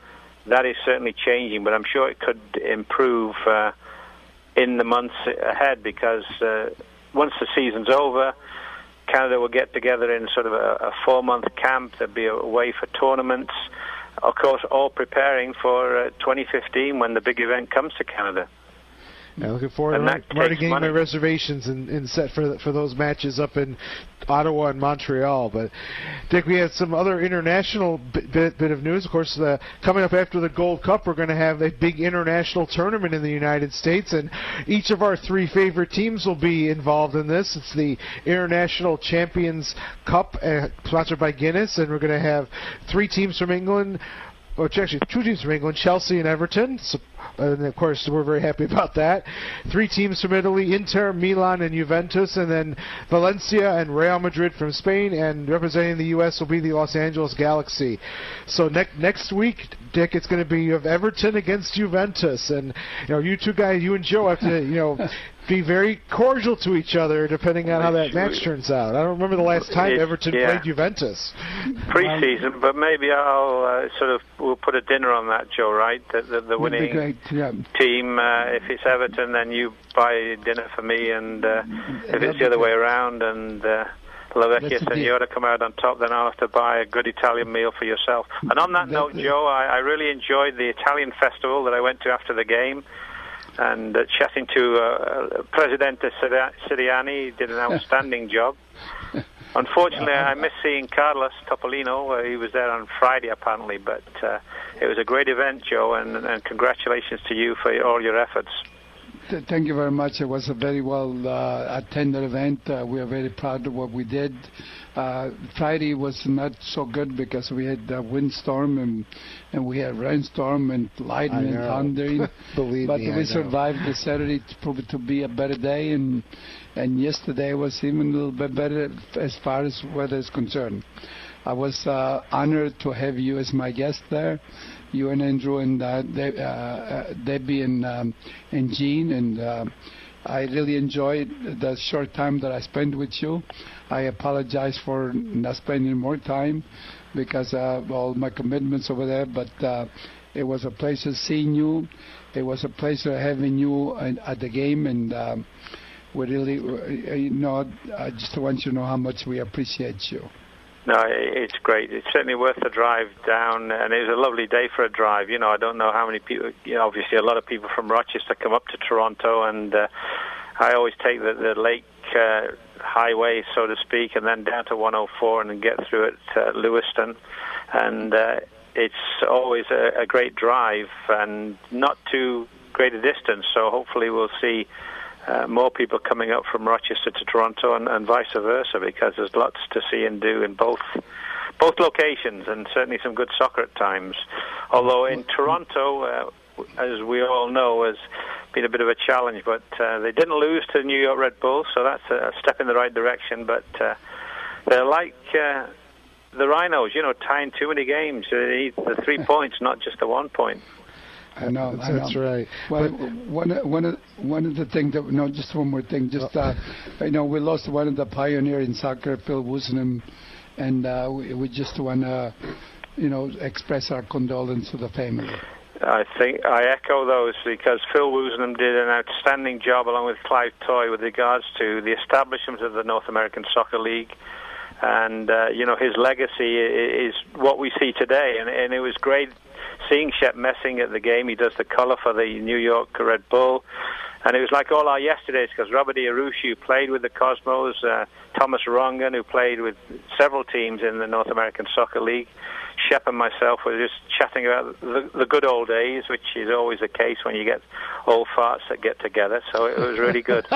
Speaker 16: that is certainly changing, but I'm sure it could improve uh, in the months ahead because uh, once the season's over, Canada will get together in sort of a, a four-month camp. There'll be a way for tournaments. Of course, all preparing for uh, twenty fifteen when the big event comes to Canada.
Speaker 3: Yeah, looking forward. I'm already getting my reservations and, and set for for those matches up in Ottawa and Montreal. But Dick, we had some other international bit, bit, bit of news. Of course, uh, coming up after the Gold Cup, we're going to have a big international tournament in the United States, and each of our three favorite teams will be involved in this. It's the International Champions Cup, uh, sponsored by Guinness, and we're going to have three teams from England. Well, actually, two teams from England, Chelsea and Everton. So, and, of course, we're very happy about that. Three teams from Italy, Inter, Milan, and Juventus. And then Valencia and Real Madrid from Spain. And representing the U S will be the Los Angeles Galaxy. So ne- next week, Dick, it's going to be you have Everton against Juventus. And, you know, you two guys, you and Joe have to, you know, be very cordial to each other depending on how that match turns out. I don't remember the last time
Speaker 16: it,
Speaker 3: Everton
Speaker 16: yeah.
Speaker 3: played Juventus.
Speaker 16: Pre-season, but maybe I'll uh, sort of, we'll put a dinner on that, Joe, right? The, the, the winning
Speaker 4: great, yeah.
Speaker 16: team, uh, if it's Everton, then you buy dinner for me, and uh, if it's the other way around, and uh, La Vecchia Signora come out on top, then I'll have to buy a good Italian meal for yourself. And on that note, Joe, I, I really enjoyed the Italian festival that I went to after the game. And uh, chatting to uh, Presidente Sirianni, he did an outstanding job. Unfortunately, I missed seeing Carlos Topolino. Uh, he was there on Friday, apparently, but uh, it was a great event, Joe, and, and congratulations to you for all your efforts.
Speaker 4: Thank you very much. It was a very well uh, attended event. Uh, we are very proud of what we did. Uh, Friday was not so good because we had a windstorm and and we had rainstorm and lightning and thundering.
Speaker 3: Believe
Speaker 4: but
Speaker 3: me,
Speaker 4: we survived the Saturday to prove it to be a better day, and and yesterday was even a little bit better as far as weather is concerned. I was uh, honored to have you as my guest there. You and Andrew and uh, De- uh, Debbie and um, and Jean, and uh, I really enjoyed the short time that I spent with you. I apologize for not spending more time because of all my commitments over there, but uh, it was a pleasure seeing you. It was a pleasure having you at the game, and um, we really, you know, I just want you to know how much we appreciate you.
Speaker 16: No, it's great. It's certainly worth the drive down, and it was a lovely day for a drive. You know, I don't know how many people, you know, obviously a lot of people from Rochester come up to Toronto, and uh, I always take the, the lake uh, highway, so to speak, and then down to one oh four and then get through at uh, Lewiston. And uh, it's always a, a great drive and not too great a distance, so hopefully we'll see Uh, more people coming up from Rochester to Toronto and, and vice versa, because there's lots to see and do in both both locations, and certainly some good soccer at times. Although in Toronto, uh, as we all know, has been a bit of a challenge, but uh, they didn't lose to the New York Red Bulls, so that's a step in the right direction. But uh, they're like uh, the Rhinos, you know, tying too many games. They need the three points, not just the one point.
Speaker 4: I know.
Speaker 3: That's,
Speaker 4: I know.
Speaker 3: that's right.
Speaker 4: Well, one one of one of the things that no, just one more thing. Just uh, you know, we lost one of the pioneers in soccer, Phil Woosnam, and uh, we, we just want to, you know, express our condolence to the family.
Speaker 16: I think I echo those, because Phil Woosnam did an outstanding job along with Clive Toy with regards to the establishment of the North American Soccer League. And, uh, you know, his legacy is what we see today. And, and it was great seeing Shep Messing at the game. He does the colour for the New York Red Bull. And it was like all our yesterdays, because Robert Iarusci, who played with the Cosmos, uh, Thomas Rongan, who played with several teams in the North American Soccer League, Shep and myself were just chatting about the, the good old days, which is always the case when you get old farts that get together. So it was really good.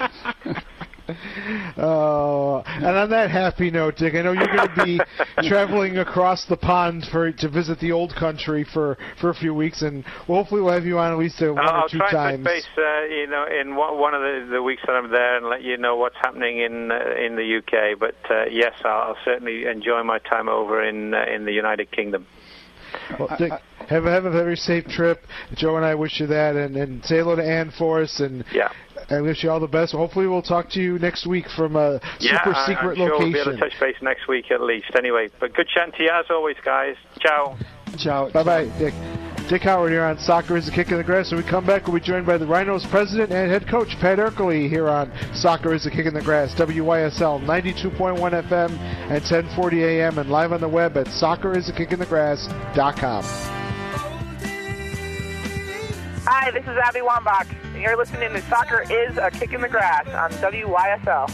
Speaker 3: Oh, and on that happy note, Dick, I know you're going to be traveling across the pond for to visit the old country for, for a few weeks, and hopefully we'll have you on at least uh, one
Speaker 16: I'll
Speaker 3: or two
Speaker 16: try
Speaker 3: times.
Speaker 16: I'll try to touch base, uh, you know, in one of the, the weeks that I'm there, and let you know what's happening in uh, in the U K. But uh, yes, I'll certainly enjoy my time over in uh, in the United Kingdom.
Speaker 3: Well, Dick, have, have a very safe trip. Joe and I wish you that, and, and say hello to Ann for us, and
Speaker 16: yeah.
Speaker 3: I wish you all the best. Hopefully we'll talk to you next week from a
Speaker 16: yeah,
Speaker 3: super secret
Speaker 16: I'm sure
Speaker 3: location.
Speaker 16: We'll be able to touch base next week at least. Anyway, but good chatting to you as always, guys. Ciao.
Speaker 4: Ciao.
Speaker 3: Bye-bye, Dick. Dick Howard here on Soccer is a Kick in the Grass. When we come back, we'll be joined by the Rhinos president and head coach, Pat Erkely, here on Soccer is a Kick in the Grass. W Y S L ninety-two point one F M and ten forty A M and live on the web at soccer is a kick in the grass dot com.
Speaker 6: Hi, this is Abby Wambach, and you're listening to Soccer is a Kick in the Grass on W Y S L.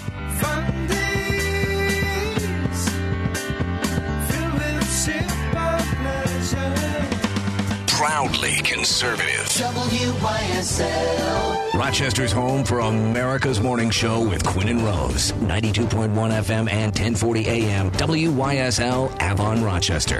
Speaker 15: Proudly conservative.
Speaker 17: W Y S L.
Speaker 15: Rochester's home for America's Morning Show with Quinn and Rose. ninety-two point one F M and ten forty A M. W Y S L, Avon, Rochester.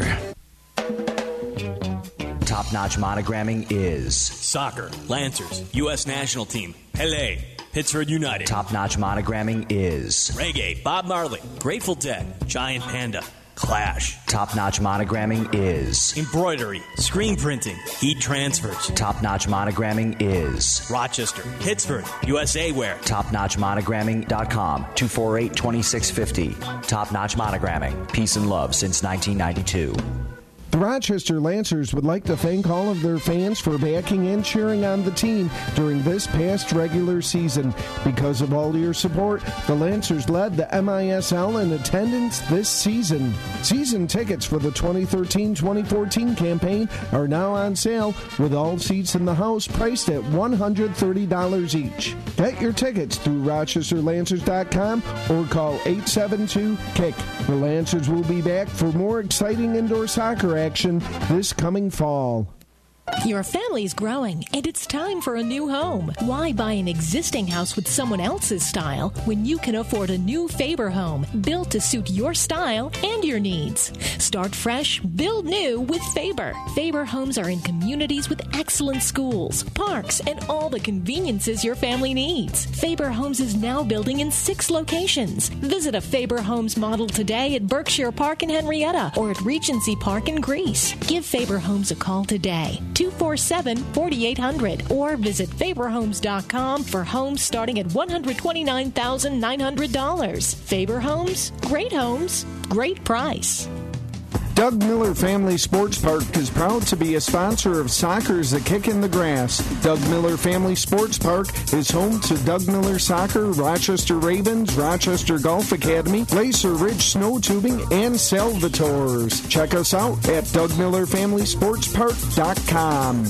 Speaker 7: Top-notch monogramming is
Speaker 8: Soccer, Lancers, U S National Team, L A, Pittsburgh United.
Speaker 7: Top-notch monogramming is
Speaker 8: Reggae, Bob Marley, Grateful Dead, Giant Panda, Clash.
Speaker 7: Top-notch monogramming is
Speaker 8: Embroidery, screen printing, heat transfers.
Speaker 7: Top-notch monogramming is
Speaker 8: Rochester, Pittsburgh, U S A Wear.
Speaker 7: top notch monogramming dot com, two four eight, two six five zero. Top-notch monogramming, peace and love since nineteen ninety-two.
Speaker 9: The Rochester Lancers would like to thank all of their fans for backing and cheering on the team during this past regular season. Because of all your support, the Lancers led the M I S L in attendance this season. Season tickets for the twenty thirteen twenty fourteen campaign are now on sale, with all seats in the house priced at one hundred thirty dollars each. Get your tickets through rochester lancers dot com or call eight seven two, kick. The Lancers will be back for more exciting indoor soccer action this coming fall.
Speaker 14: Your family's growing, and it's time for a new home. Why buy an existing house with someone else's style when you can afford a new Faber home built to suit your style and your needs? Start fresh, build new with Faber. Faber homes are in communities with excellent schools, parks, and all the conveniences your family needs. Faber Homes is now building in six locations. Visit a Faber Homes model today at Berkshire Park in Henrietta or at Regency Park in Greece. Give Faber Homes a call today. two four seven, four eight zero zero or visit faber homes dot com for homes starting at one hundred twenty-nine thousand nine hundred dollars. Faber Homes, great homes, great price.
Speaker 9: Doug Miller Family Sports Park is proud to be a sponsor of Soccer's A Kick in the Grass. Doug Miller Family Sports Park is home to Doug Miller Soccer, Rochester Ravens, Rochester Golf Academy, Lacer Ridge Snow Tubing, and Salvatores. Check us out at doug miller family sports park dot com.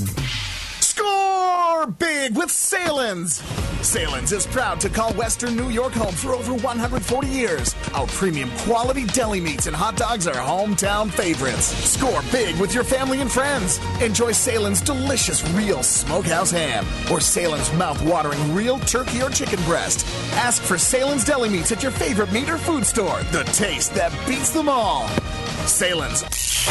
Speaker 18: Score big with Salins! Salins is proud to call Western New York home for over one hundred forty years. Our premium quality deli meats and hot dogs are hometown favorites. Score big with your family and friends. Enjoy Salins' delicious real smokehouse ham or Salins' mouth-watering real turkey or chicken breast. Ask for Salins deli meats at your favorite meat or food store. The taste that beats them all. Salins.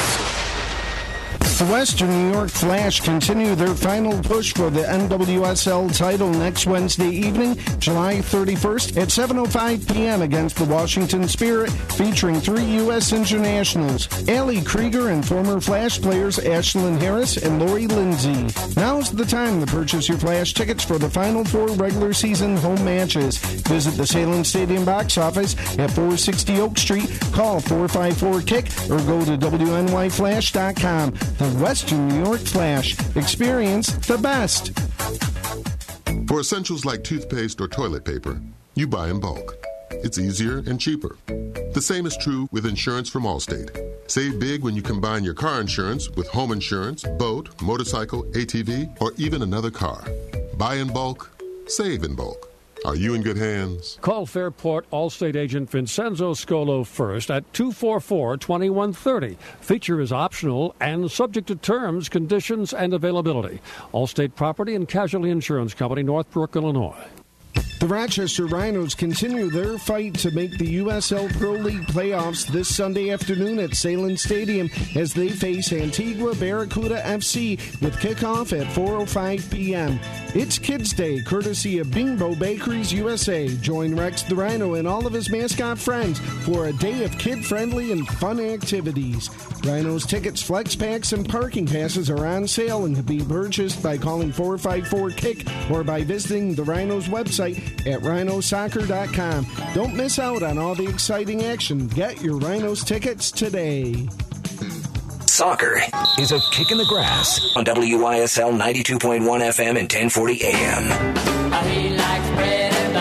Speaker 9: The Western New York Flash continue their final push for the N W S L title next Wednesday evening, July thirty-first at seven oh five p.m. against the Washington Spirit, featuring three U S internationals, Allie Krieger and former Flash players Ashlyn Harris and Lori Lindsay. Now's the time to purchase your Flash tickets for the final four regular season home matches. Visit the Salem Stadium box office at four sixty Oak Street, call four five four, kick, or go to W N Y flash dot com. The Western New York Flash. Experience the best.
Speaker 19: For essentials like toothpaste or toilet paper, you buy in bulk. It's easier and cheaper. The same is true with insurance from Allstate. Save big when you combine your car insurance with home insurance, boat, motorcycle, A T V, or even another car. Buy in bulk, save in bulk. Are you in good hands?
Speaker 20: Call Fairport Allstate agent Vincenzo Scolo first at two four four, two one three zero. Feature is optional and subject to terms, conditions, and availability. Allstate Property and Casualty Insurance Company, Northbrook, Illinois.
Speaker 9: The Rochester Rhinos continue their fight to make the U S L Pro League playoffs this Sunday afternoon at Salem Stadium as they face Antigua Barracuda F C with kickoff at four oh five p.m. It's Kids Day, courtesy of Bimbo Bakeries U S A. Join Rex the Rhino and all of his mascot friends for a day of kid-friendly and fun activities. Rhinos tickets, flex packs, and parking passes are on sale and can be purchased by calling four five four, kick or by visiting the Rhinos website at rhino soccer dot com. Don't miss out on all the exciting action. Get your Rhinos tickets today.
Speaker 15: Soccer is a kick in the grass on W I S L ninety-two point one F M and ten forty A M.
Speaker 17: He likes bread and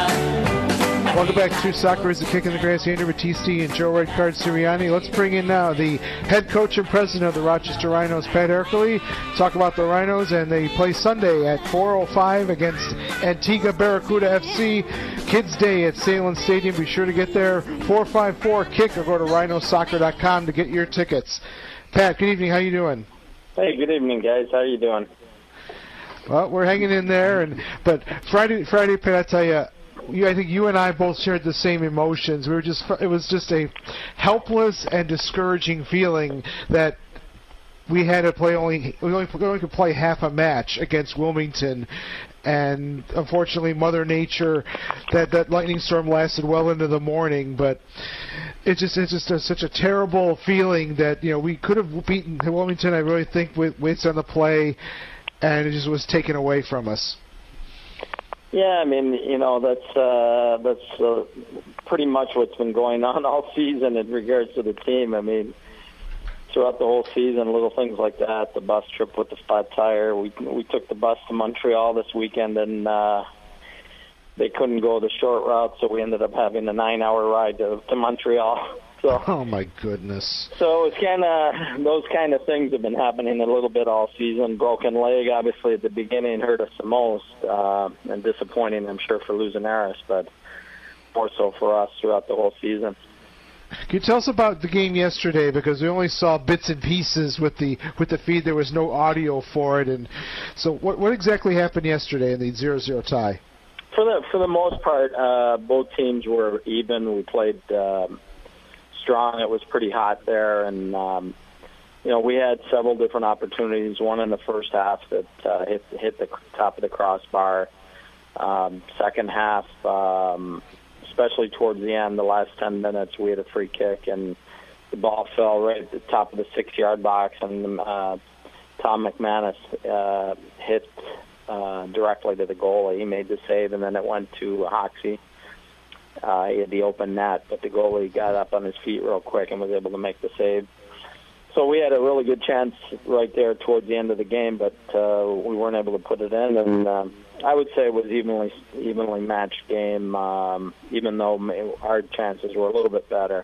Speaker 17: butter.
Speaker 3: Welcome back to Soccer is a Kick in the Grass. Andrew Battisti and Joe Red Card Sirianni. Let's bring in now the head coach and president of the Rochester Rhinos, Pat Ercole. Talk about the Rhinos, and they play Sunday at four oh five against Antigua Barracuda F C. Kids Day at Salem Stadium. Be sure to get there. four five four kick or go to rhino soccer dot com to get your tickets. Pat, good evening. How you doing?
Speaker 21: Hey, good evening, guys. How you doing?
Speaker 3: Well, we're hanging in there, and but Friday, Friday, Pat, I tell you, you, I think you and I both shared the same emotions. We were just, it was just a helpless and discouraging feeling that we had to play only, we only, we only could play half a match against Wilmington, and unfortunately, Mother Nature, that that lightning storm lasted well into the morning, but. It's just it's just a, such a terrible feeling that, you know, we could have beaten Wilmington, I really think, with weights on the play, and it just was taken away from us.
Speaker 21: Yeah, I mean, you know, that's uh, that's uh, pretty much what's been going on all season in regards to the team. I mean, throughout the whole season, little things like that, the bus trip with the flat tire. We we took the bus to Montreal this weekend, and uh, they couldn't go the short route, so we ended up having a nine-hour ride to, to Montreal. So,
Speaker 3: oh my goodness!
Speaker 21: So it's kind of those kind of things have been happening a little bit all season. Broken leg, obviously, at the beginning hurt us the most, uh, and disappointing, I'm sure, for Luzernarez, but more so for us throughout the whole season.
Speaker 3: Can you tell us about the game yesterday? Because we only saw bits and pieces with the with the feed. There was no audio for it, and so what what exactly happened yesterday in the zero zero tie?
Speaker 21: For the for the most part, uh, both teams were even. We played um, strong. It was pretty hot there, and um, you know we had several different opportunities. One in the first half that uh, hit hit the top of the crossbar. Um, second half, um, especially towards the end, the last ten minutes, we had a free kick, and the ball fell right at the top of the six-yard box, and uh, Tom McManus uh, hit. Uh, directly to the goalie. He made the save, and then it went to Hoxie. Uh, he had the open net, but the goalie got up on his feet real quick and was able to make the save. So we had a really good chance right there towards the end of the game, but uh, we weren't able to put it in. And um, I would say it was evenly evenly matched game, um, even though our chances were a little bit better.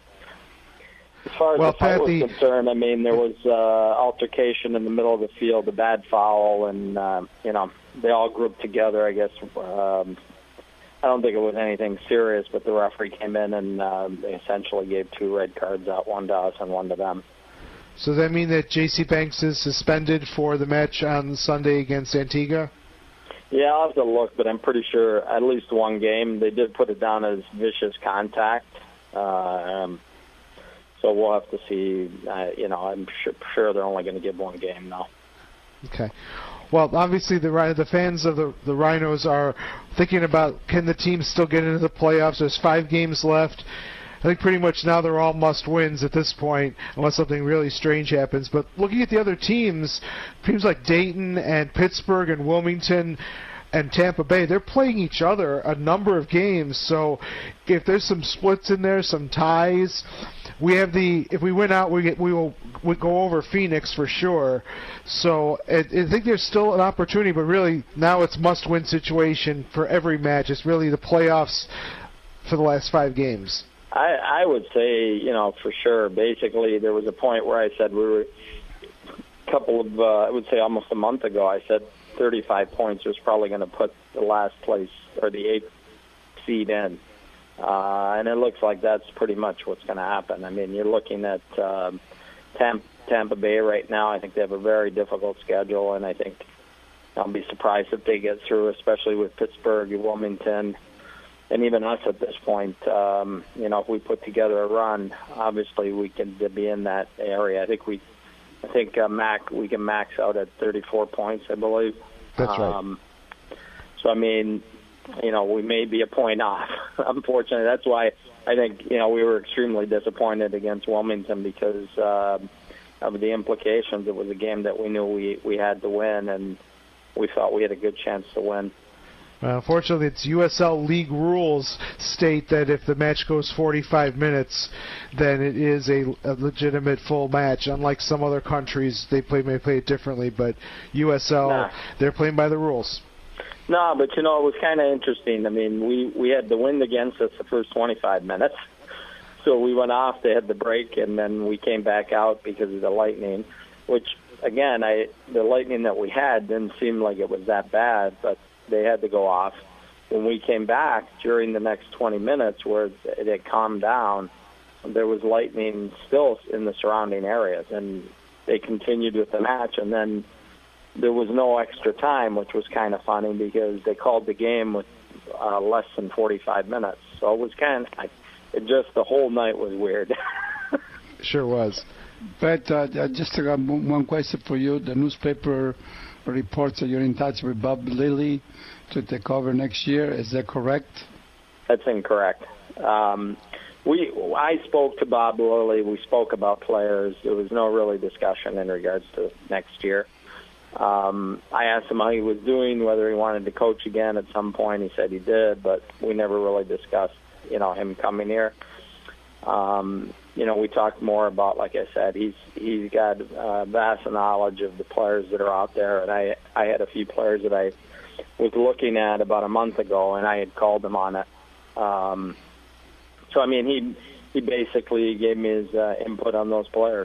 Speaker 21: As far as
Speaker 3: well,
Speaker 21: the fight
Speaker 3: Pat,
Speaker 21: was
Speaker 3: the...
Speaker 21: concerned, I mean, there was uh, altercation in the middle of the field, a bad foul, and, uh, you know, they all grouped together, I guess. Um, I don't think it was anything serious, but the referee came in and uh, they essentially gave two red cards out, one to us and one to them.
Speaker 3: So does that mean that J C Banks is suspended for the match on Sunday against Antigua?
Speaker 21: Yeah, I'll have to look, but I'm pretty sure at least one game. They did put it down as vicious contact. Uh, um, so we'll have to see. Uh, you know, I'm sure, sure they're only going to give one game now.
Speaker 3: Okay. Well, obviously the the fans of the the Rhinos are thinking about, can the team still get into the playoffs? There's five games left. I think pretty much now they're all must-wins at this point, unless something really strange happens. But looking at the other teams, teams like Dayton and Pittsburgh and Wilmington and Tampa Bay, they're playing each other a number of games. So if there's some splits in there, some ties, we have the. If we win out, we get we will we go over Phoenix for sure. So I, I think there's still an opportunity, but really now it's must-win situation for every match. It's really the playoffs for the last five games.
Speaker 21: I, I would say, you know, for sure. Basically, there was a point where I said we were a couple of, uh, I would say almost a month ago, I said thirty-five points was probably going to put the last place or the eighth seed in. Uh, and it looks like that's pretty much what's going to happen. I mean, you're looking at um, Tampa, Tampa Bay right now. I think they have a very difficult schedule, and I think I'll be surprised if they get through, especially with Pittsburgh, Wilmington, and even us at this point. Um, you know, if we put together a run, obviously we can be in that area. I think we, I think uh, Mac we can max out at thirty-four points, I believe.
Speaker 3: That's right.
Speaker 21: Um, so I mean, you know, we may be a point off. Unfortunately, that's why I think you know we were extremely disappointed against Wilmington because uh, of the implications. It was a game that we knew we we had to win, and we thought we had a good chance to win.
Speaker 3: Uh, unfortunately, it's U S L League rules state that if the match goes forty-five minutes, then it is a, a legitimate full match. Unlike some other countries, they play may play it differently, but U S L,
Speaker 21: Nah.
Speaker 3: they're playing by the rules.
Speaker 21: No, but, you know, it was kind of interesting. I mean, we, we had the wind against us the first twenty-five minutes. So we went off, they had the break, and then we came back out because of the lightning, which, again, I the lightning that we had didn't seem like it was that bad, but they had to go off. When we came back during the next twenty minutes where it had calmed down, there was lightning still in the surrounding areas, and they continued with the match, and then there was no extra time, which was kind of funny because they called the game with uh, less than forty-five minutes. So it was kind of, it just, the whole night was weird.
Speaker 3: Sure was.
Speaker 4: But uh, just uh, one question for you. The newspaper reports that you're in touch with Bob Lilly to take over next year. Is that correct?
Speaker 21: That's incorrect. Um, we, I spoke to Bob Lilly. We spoke about players. There was no really discussion in regards to next year. Um, I asked him how he was doing, whether he wanted to coach again at some point. He said he did, but we never really discussed, you know, him coming here. Um, you know, we talked more about, like I said, he's he's got uh, vast knowledge of the players that are out there, and I I had a few players that I was looking at about a month ago, and I had called him on it. Um, so I mean, he he basically gave me his uh, input on those players.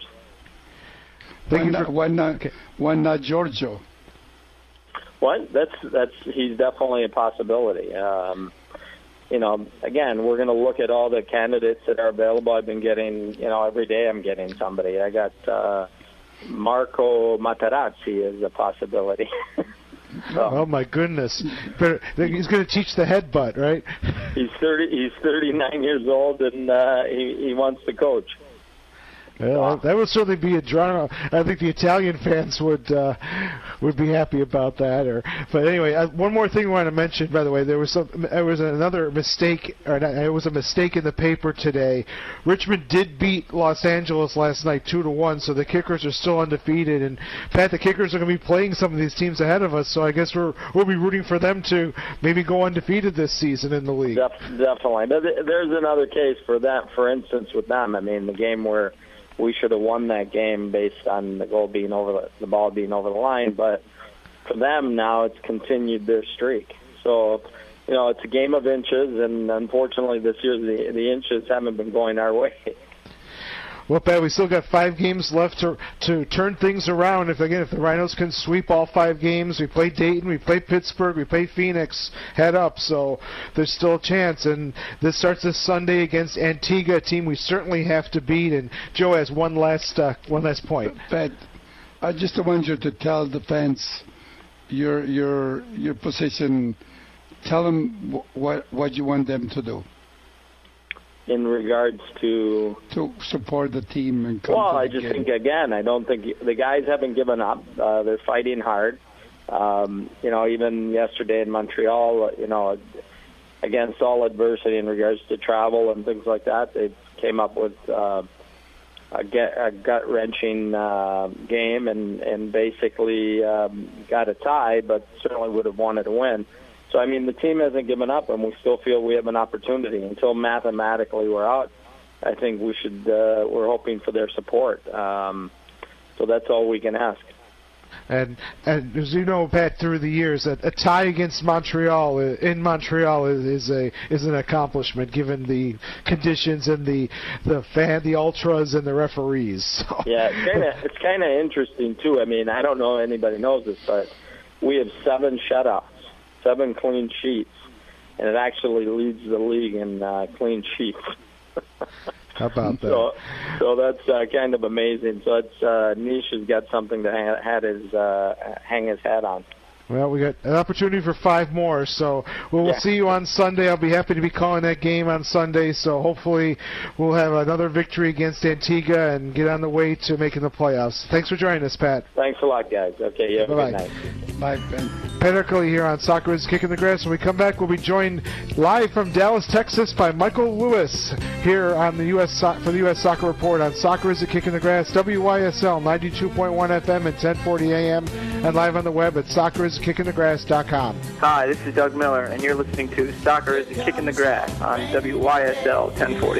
Speaker 4: Why not, why not, why not Giorgio?
Speaker 21: What? That's that's he's definitely a possibility. Um, you know, again, we're going to look at all the candidates that are available. I've been getting, you know, every day I'm getting somebody. I got uh, Marco Materazzi as a possibility. So,
Speaker 3: oh my goodness! But he's going to teach the headbutt, right?
Speaker 21: He's thirty. He's thirty-nine years old, and uh, he he wants to coach.
Speaker 3: Well, that would certainly be a draw. I think the Italian fans would uh, would be happy about that. Or, but anyway, uh, one more thing I want to mention. By the way, there was some, there was another mistake, or not, it was a mistake in the paper today. Richmond did beat Los Angeles last night two to one, so the Kickers are still undefeated. And Pat, the Kickers are going to be playing some of these teams ahead of us, so I guess we're we'll be rooting for them to maybe go undefeated this season in the league.
Speaker 21: Def- definitely, but th- there's another case for that. For instance, with them, I mean, the game where we should have won that game based on the goal being over the, the ball being over the line, but for them now it's continued their streak. So, you know, it's a game of inches, and unfortunately this year the the inches haven't been going our way.
Speaker 3: Well, Pat, we still got five games left to to turn things around. If again, if the Rhinos can sweep all five games, we play Dayton, we play Pittsburgh, we play Phoenix, head up. So there's still a chance. And this starts this Sunday against Antigua, a team we certainly have to beat. And Joe has one last uh, one last point.
Speaker 4: Pat, I just want you to tell the fans your your your position. Tell them what what you want them to do.
Speaker 21: In regards to
Speaker 4: to support the team and come
Speaker 21: well,
Speaker 4: to the
Speaker 21: I just
Speaker 4: game.
Speaker 21: think again, I don't think the guys haven't given up. Uh, they're fighting hard. Um, you know, even yesterday in Montreal, you know, against all adversity in regards to travel and things like that, they came up with uh, a, get, a gut wrenching uh, game and and basically um, got a tie, but certainly would have wanted to win. So, I mean, the team hasn't given up, and we still feel we have an opportunity. Until mathematically we're out, I think we should, uh, we're hoping for their support. Um, so that's all we can ask.
Speaker 3: And, and as you know, Pat, through the years, a, a tie against Montreal in Montreal is, is a is an accomplishment given the conditions and the the fan, the ultras, and the referees. So.
Speaker 21: Yeah, it's kind of it's kind of interesting too. I mean, I don't know if anybody knows this, but we have seven shutouts. Seven clean sheets, and it actually leads the league in uh, clean sheets.
Speaker 3: How about that?
Speaker 21: So, so that's uh, kind of amazing. So it's uh, Nish has got something to hang, had his, uh, hang his hat on.
Speaker 3: Well, we got an opportunity for five more, so we'll
Speaker 21: Yeah.
Speaker 3: see you on Sunday. I'll be happy to be calling that game on Sunday, so hopefully we'll have another victory against Antigua and get on the way to making the playoffs. Thanks for joining us, Pat.
Speaker 21: Thanks a lot, guys. Okay, you have
Speaker 3: Bye-bye.
Speaker 21: a good night.
Speaker 4: Bye, Ben.
Speaker 3: Pinnacle here on Soccer is Kicking the Grass. When we come back, we'll be joined live from Dallas, Texas by Michael Lewis here on the U S so- for the U S Soccer Report on Soccer is Kicking the Grass, W Y S L ninety-two point one F M and ten forty A M, and live on the web at soccer is kicking the grass dot com.
Speaker 1: Hi, this is Doug Miller, and you're listening to Soccer is Kicking the Grass on W Y S L ten forty.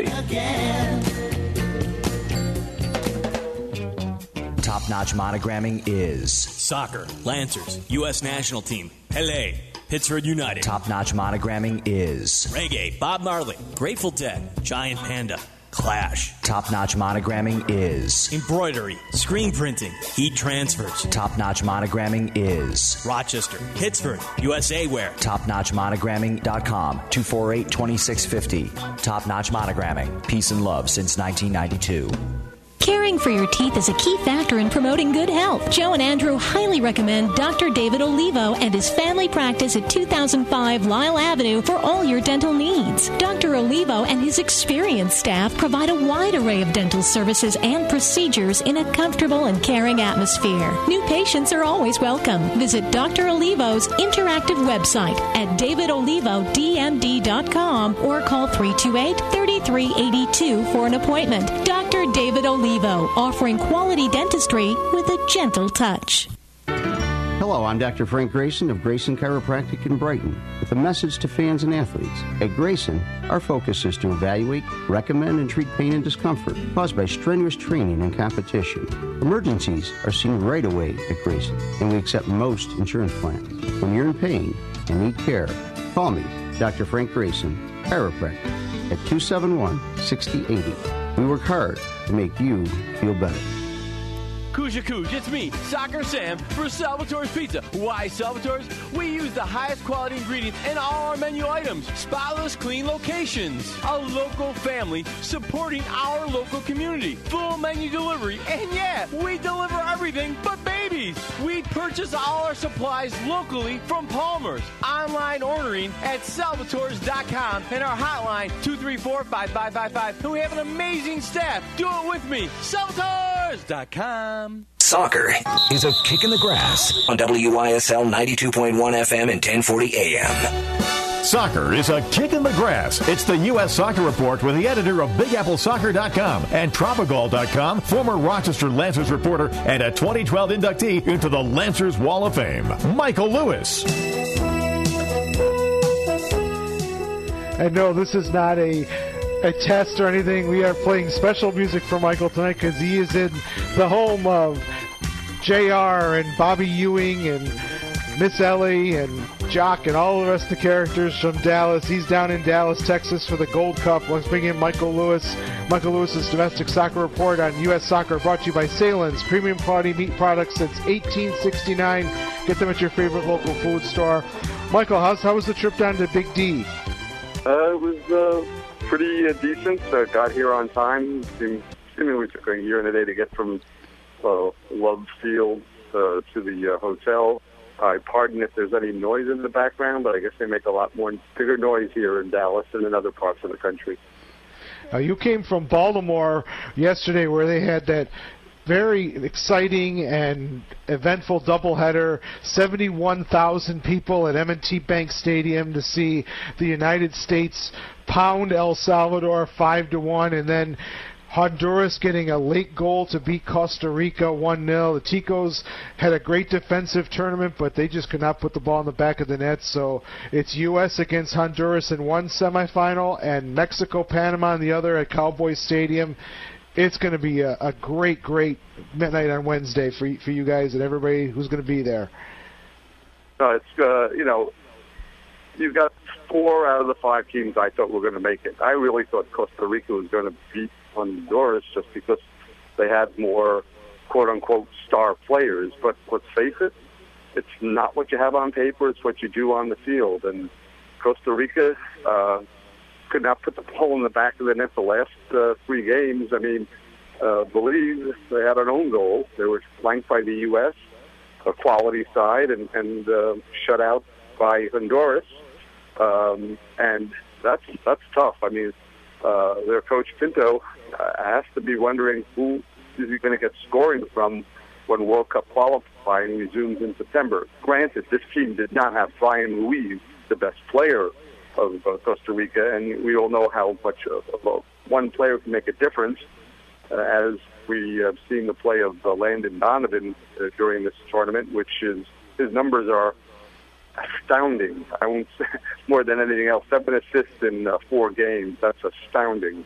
Speaker 7: Top-notch monogramming is
Speaker 8: Soccer, Lancers, U S National Team, L A, Pittsburgh United.
Speaker 7: Top-notch monogramming is
Speaker 8: Reggae, Bob Marley, Grateful Dead, Giant Panda, Clash.
Speaker 7: Top-notch monogramming is
Speaker 8: Embroidery, screen printing, heat transfers.
Speaker 7: Top-notch monogramming is
Speaker 8: Rochester, Pittsburgh, U S A Wear.
Speaker 7: top notch monogramming dot com, two four eight, two six five zero. Top-notch monogramming, peace and love since nineteen ninety-two.
Speaker 14: Caring for your teeth is a key factor in promoting good health. Joe and Andrew highly recommend Doctor David Olivo and his family practice at two thousand five Lyle Avenue for all your dental needs. Doctor Olivo and his experienced staff provide a wide array of dental services and procedures in a comfortable and caring atmosphere. New patients are always welcome. Visit Doctor Olivo's interactive website at david olivo d m d dot com or call three two eight, three three eight two for an appointment. Doctor David Olivo, offering quality dentistry with a gentle touch.
Speaker 10: Hello, I'm Doctor Frank Grayson of Grayson Chiropractic in Brighton with a message to fans and athletes. At Grayson, our focus is to evaluate, recommend, and treat pain and discomfort caused by strenuous training and competition. Emergencies are seen right away at Grayson, and we accept most insurance plans. When you're in pain and need care, call me, Doctor Frank Grayson, chiropractor, at two seven one, six zero eight zero. We work hard to make you feel better.
Speaker 11: Kuja Kuj, it's me, Soccer Sam, for Salvatore's Pizza. Why Salvatore's? We use the highest quality ingredients in all our menu items. Spotless, clean locations. A local family supporting our local community. Full menu delivery. And yeah, we deliver everything but babies. We purchase all our supplies locally from Palmer's. Online ordering at salvatores dot com and our hotline two three four, five five five five. And we have an amazing staff. Do it with me. salvatores dot com.
Speaker 15: Soccer is a kick in the grass on W Y S L ninety-two point one F M and ten forty A M.
Speaker 2: Soccer is a kick in the grass. It's the U S Soccer Report with the editor of big apple soccer dot com and tropical dot com, former Rochester Lancers reporter and a twenty twelve inductee into the Lancers Wall of Fame, Michael Lewis.
Speaker 3: And no, this is not a a test or anything. We are playing special music for Michael tonight because he is in the home of J R and Bobby Ewing and Miss Ellie and Jock and all the rest of the characters from Dallas. He's down in Dallas, Texas for the Gold Cup. Let's bring in Michael Lewis. Michael Lewis's Domestic Soccer Report on U S Soccer, brought to you by Salins, premium quality meat products since eighteen sixty-nine. Get them at your favorite local food store. Michael, how's, how was the trip down to Big D?
Speaker 22: Uh, it was uh, pretty uh, decent. Uh, got here on time. Seemed, seemingly took a year and a day to get from uh, Love Field uh, to the uh, hotel. I pardon if there's any noise in the background, but I guess they make a lot more bigger noise here in Dallas than in other parts of the country.
Speaker 3: Uh, you came from Baltimore yesterday, where they had that very exciting and eventful doubleheader, seventy-one thousand people at M and T Bank Stadium to see the United States pound El Salvador five to one, and then Honduras getting a late goal to beat Costa Rica one nil. The Ticos had a great defensive tournament, but they just could not put the ball in the back of the net. So it's U S against Honduras in one semifinal and Mexico-Panama in the other at Cowboys Stadium. It's going to be a, a great, great midnight on Wednesday for for you guys and everybody who's going to be there.
Speaker 22: Uh, it's uh, you know, you've got four out of the five teams I thought were going to make it. I really thought Costa Rica was going to beat Honduras just because they had more quote-unquote star players. But let's face it, it's not what you have on paper; it's what you do on the field. And Costa Rica uh, could not put the ball in the back of the net the last uh, three games. I mean, uh, believe they had an own goal. They were flanked by the U S, a quality side, and, and uh, shut out by Honduras. Um, and that's that's tough. I mean, uh, their coach Pinto uh, has to be wondering who is he going to get scoring from when World Cup qualifying resumes in September. Granted, this team did not have Brian Ruiz, the best player of uh, Costa Rica, and we all know how much of, of one player can make a difference, uh, as we have seen the play of uh, Landon Donovan uh, during this tournament, which is, his numbers are astounding. I won't say more than anything else. Seven assists in uh, four games. That's astounding.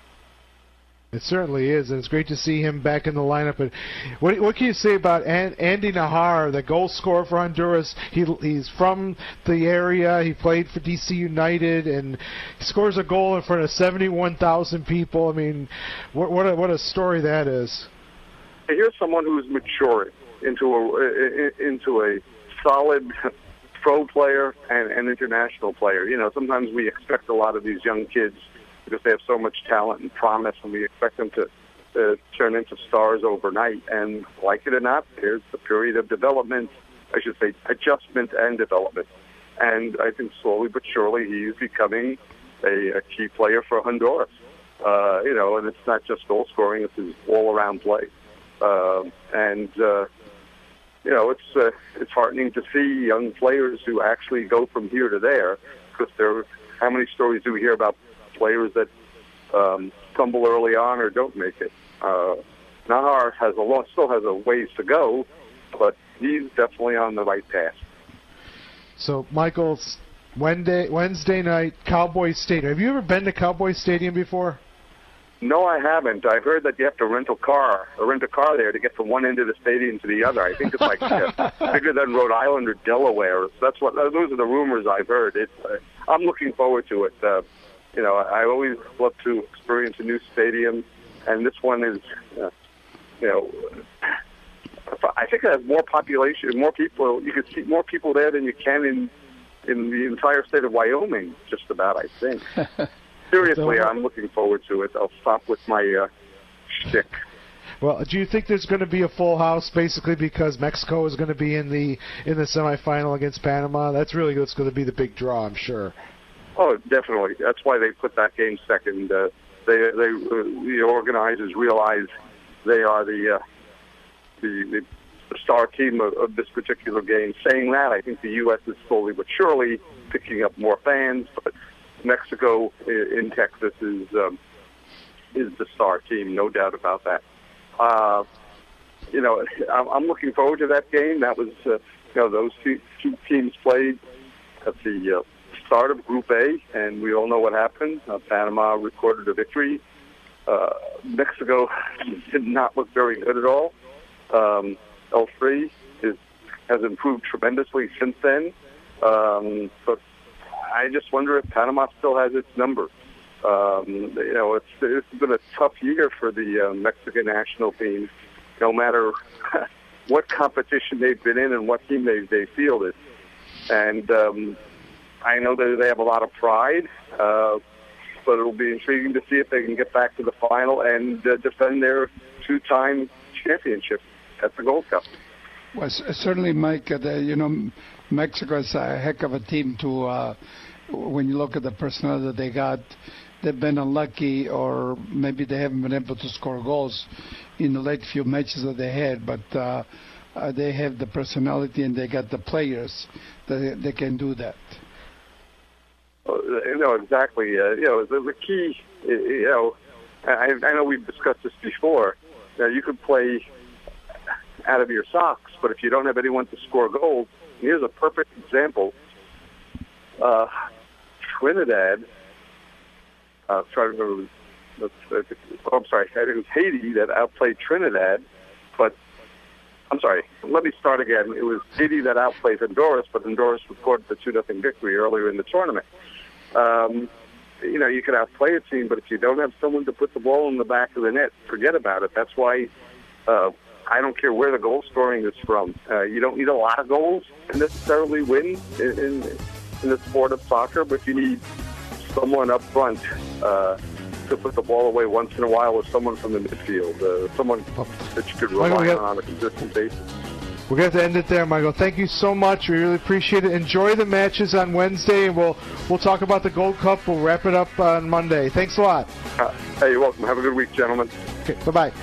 Speaker 3: It certainly is, and it's great to see him back in the lineup. But what, what can you say about An- Andy Najar, the goal scorer for Honduras? He, he's from the area. He played for D C United, and he scores a goal in front of seventy-one thousand people. I mean, what, what, a, what a story that is.
Speaker 22: Here's someone who's maturing into a, into a solid pro player and an international player. You know, sometimes we expect a lot of these young kids because they have so much talent and promise, and we expect them to uh, turn into stars overnight. And like it or not, there's the period of development, I should say adjustment and development. And I think slowly but surely he's becoming a, a key player for Honduras. Uh, you know, and it's not just goal scoring, it's his all-around play. Uh, and, uh, you know, it's uh, it's heartening to see young players who actually go from here to there, because there, how many stories do we hear about players that um, tumble early on or don't make it? Uh, Najar has a lot, still has a ways to go, but he's definitely on the right path.
Speaker 3: So, Michael, Wednesday, Wednesday night, Cowboy Stadium. Have you ever been to Cowboy Stadium before?
Speaker 22: No, I haven't. I've heard that you have to rent a car, or rent a car there to get from one end of the stadium to the other. I think it's like uh, bigger than Rhode Island or Delaware. That's what those are the rumors I've heard. It, uh, I'm looking forward to it. Uh, you know, I always love to experience a new stadium, and this one is, uh, you know, I think it has more population, more people. You can see more people there than you can in in the entire state of Wyoming. Just about, I think. Seriously, I'm looking forward to it. I'll stop with my uh, shtick.
Speaker 3: Well, do you think there's going to be a full house, basically, because Mexico is going to be in the in the semifinal against Panama? That's really what's going to be the big draw, I'm sure.
Speaker 22: Oh, definitely. That's why they put that game second. Uh, they, they, uh, the organizers realize they are the uh, the, the star team of, of this particular game. Saying that, I think the U S is slowly but surely picking up more fans, but Mexico in Texas is um, is the star team, no doubt about that. Uh, you know, I'm looking forward to that game. That was, uh, you know, those two, two teams played at the uh, start of Group A, and we all know what happened. Uh, Panama recorded a victory. Uh, Mexico did not look very good at all. Um, El Tri is, has improved tremendously since then, um, but I just wonder if Panama still has its number. Um, you know, it's, it's been a tough year for the uh, Mexican national team, no matter what competition they've been in and what team they, they fielded. And um, I know that they have a lot of pride, uh, but it'll be intriguing to see if they can get back to the final and uh, defend their two-time championship at the Gold Cup.
Speaker 4: Well, certainly, Mike, uh, the, you know, Mexico is a heck of a team to, uh, when you look at the personnel that they got, they've been unlucky, or maybe they haven't been able to score goals in the late few matches that they had, but uh, uh, they have the personality and they got the players that they, they can do that.
Speaker 22: You know, exactly. Uh, you know, the, the key, you know, I, I know we've discussed this before. You know, you could play out of your socks, but if you don't have anyone to score goals, here's a perfect example. Uh, Trinidad, uh, trying to remember, oh, I'm sorry, it was Haiti that outplayed Trinidad, but I'm sorry, let me start again. It was Haiti that outplayed Honduras, but Honduras recorded the two nothing victory earlier in the tournament. Um, you know, you can outplay a team, but if you don't have someone to put the ball in the back of the net, forget about it. That's why uh, I don't care where the goal scoring is from. Uh, you don't need a lot of goals to necessarily win in, in, in the sport of soccer, but you need someone up front uh, to put the ball away once in a while, with someone from the midfield, uh, someone that you could rely
Speaker 3: Michael,
Speaker 22: on on a consistent basis.
Speaker 3: We're going to have to end it there, Michael. Thank you so much. We really appreciate it. Enjoy the matches on Wednesday, and we'll we'll talk about the Gold Cup. We'll wrap it up on Monday. Thanks a lot.
Speaker 22: Uh, hey, you're welcome. Have a good week, gentlemen.
Speaker 3: Okay, bye-bye.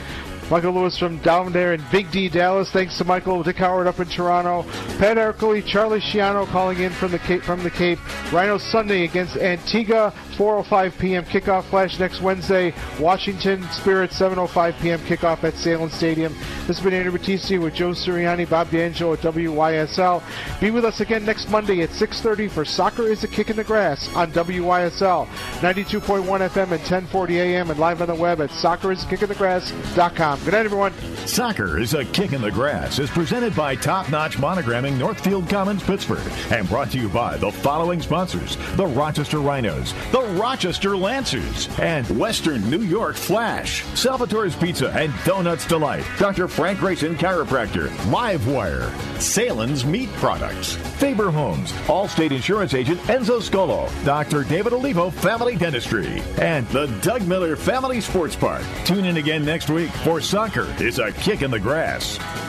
Speaker 3: Michael Lewis from down there in Big D, Dallas. Thanks to Michael. Dick Howard up in Toronto. Pat Erkley, Charlie Schiano calling in from the Cape. From the Cape. Rhino Sunday against Antigua, four oh five p.m. kickoff. Flash next Wednesday. Washington Spirit, seven oh five p.m. kickoff at Salem Stadium. This has been Andrew Battiste with Joe Sirianni, Bob D'Angelo at W Y S L. Be with us again next Monday at six thirty for Soccer is a Kick in the Grass on W Y S L, ninety-two point one F M and ten forty A M, and live on the web at soccer is a kick in the grass dot com. Good night, everyone.
Speaker 2: Soccer is a Kick in the Grass is presented by Top Notch Monogramming, Northfield Commons, Pittsburgh, and brought to you by the following sponsors: the Rochester Rhinos, the Rochester Lancers, and Western New York Flash, Salvatore's Pizza and Donuts Delight, Doctor Frank Grayson Chiropractor, Livewire, Salen's Meat Products, Faber Homes, Allstate Insurance Agent Enzo Scolo, Doctor David Olivo Family Dentistry, and the Doug Miller Family Sports Park. Tune in again next week for Soccer is a Kick in the Grass.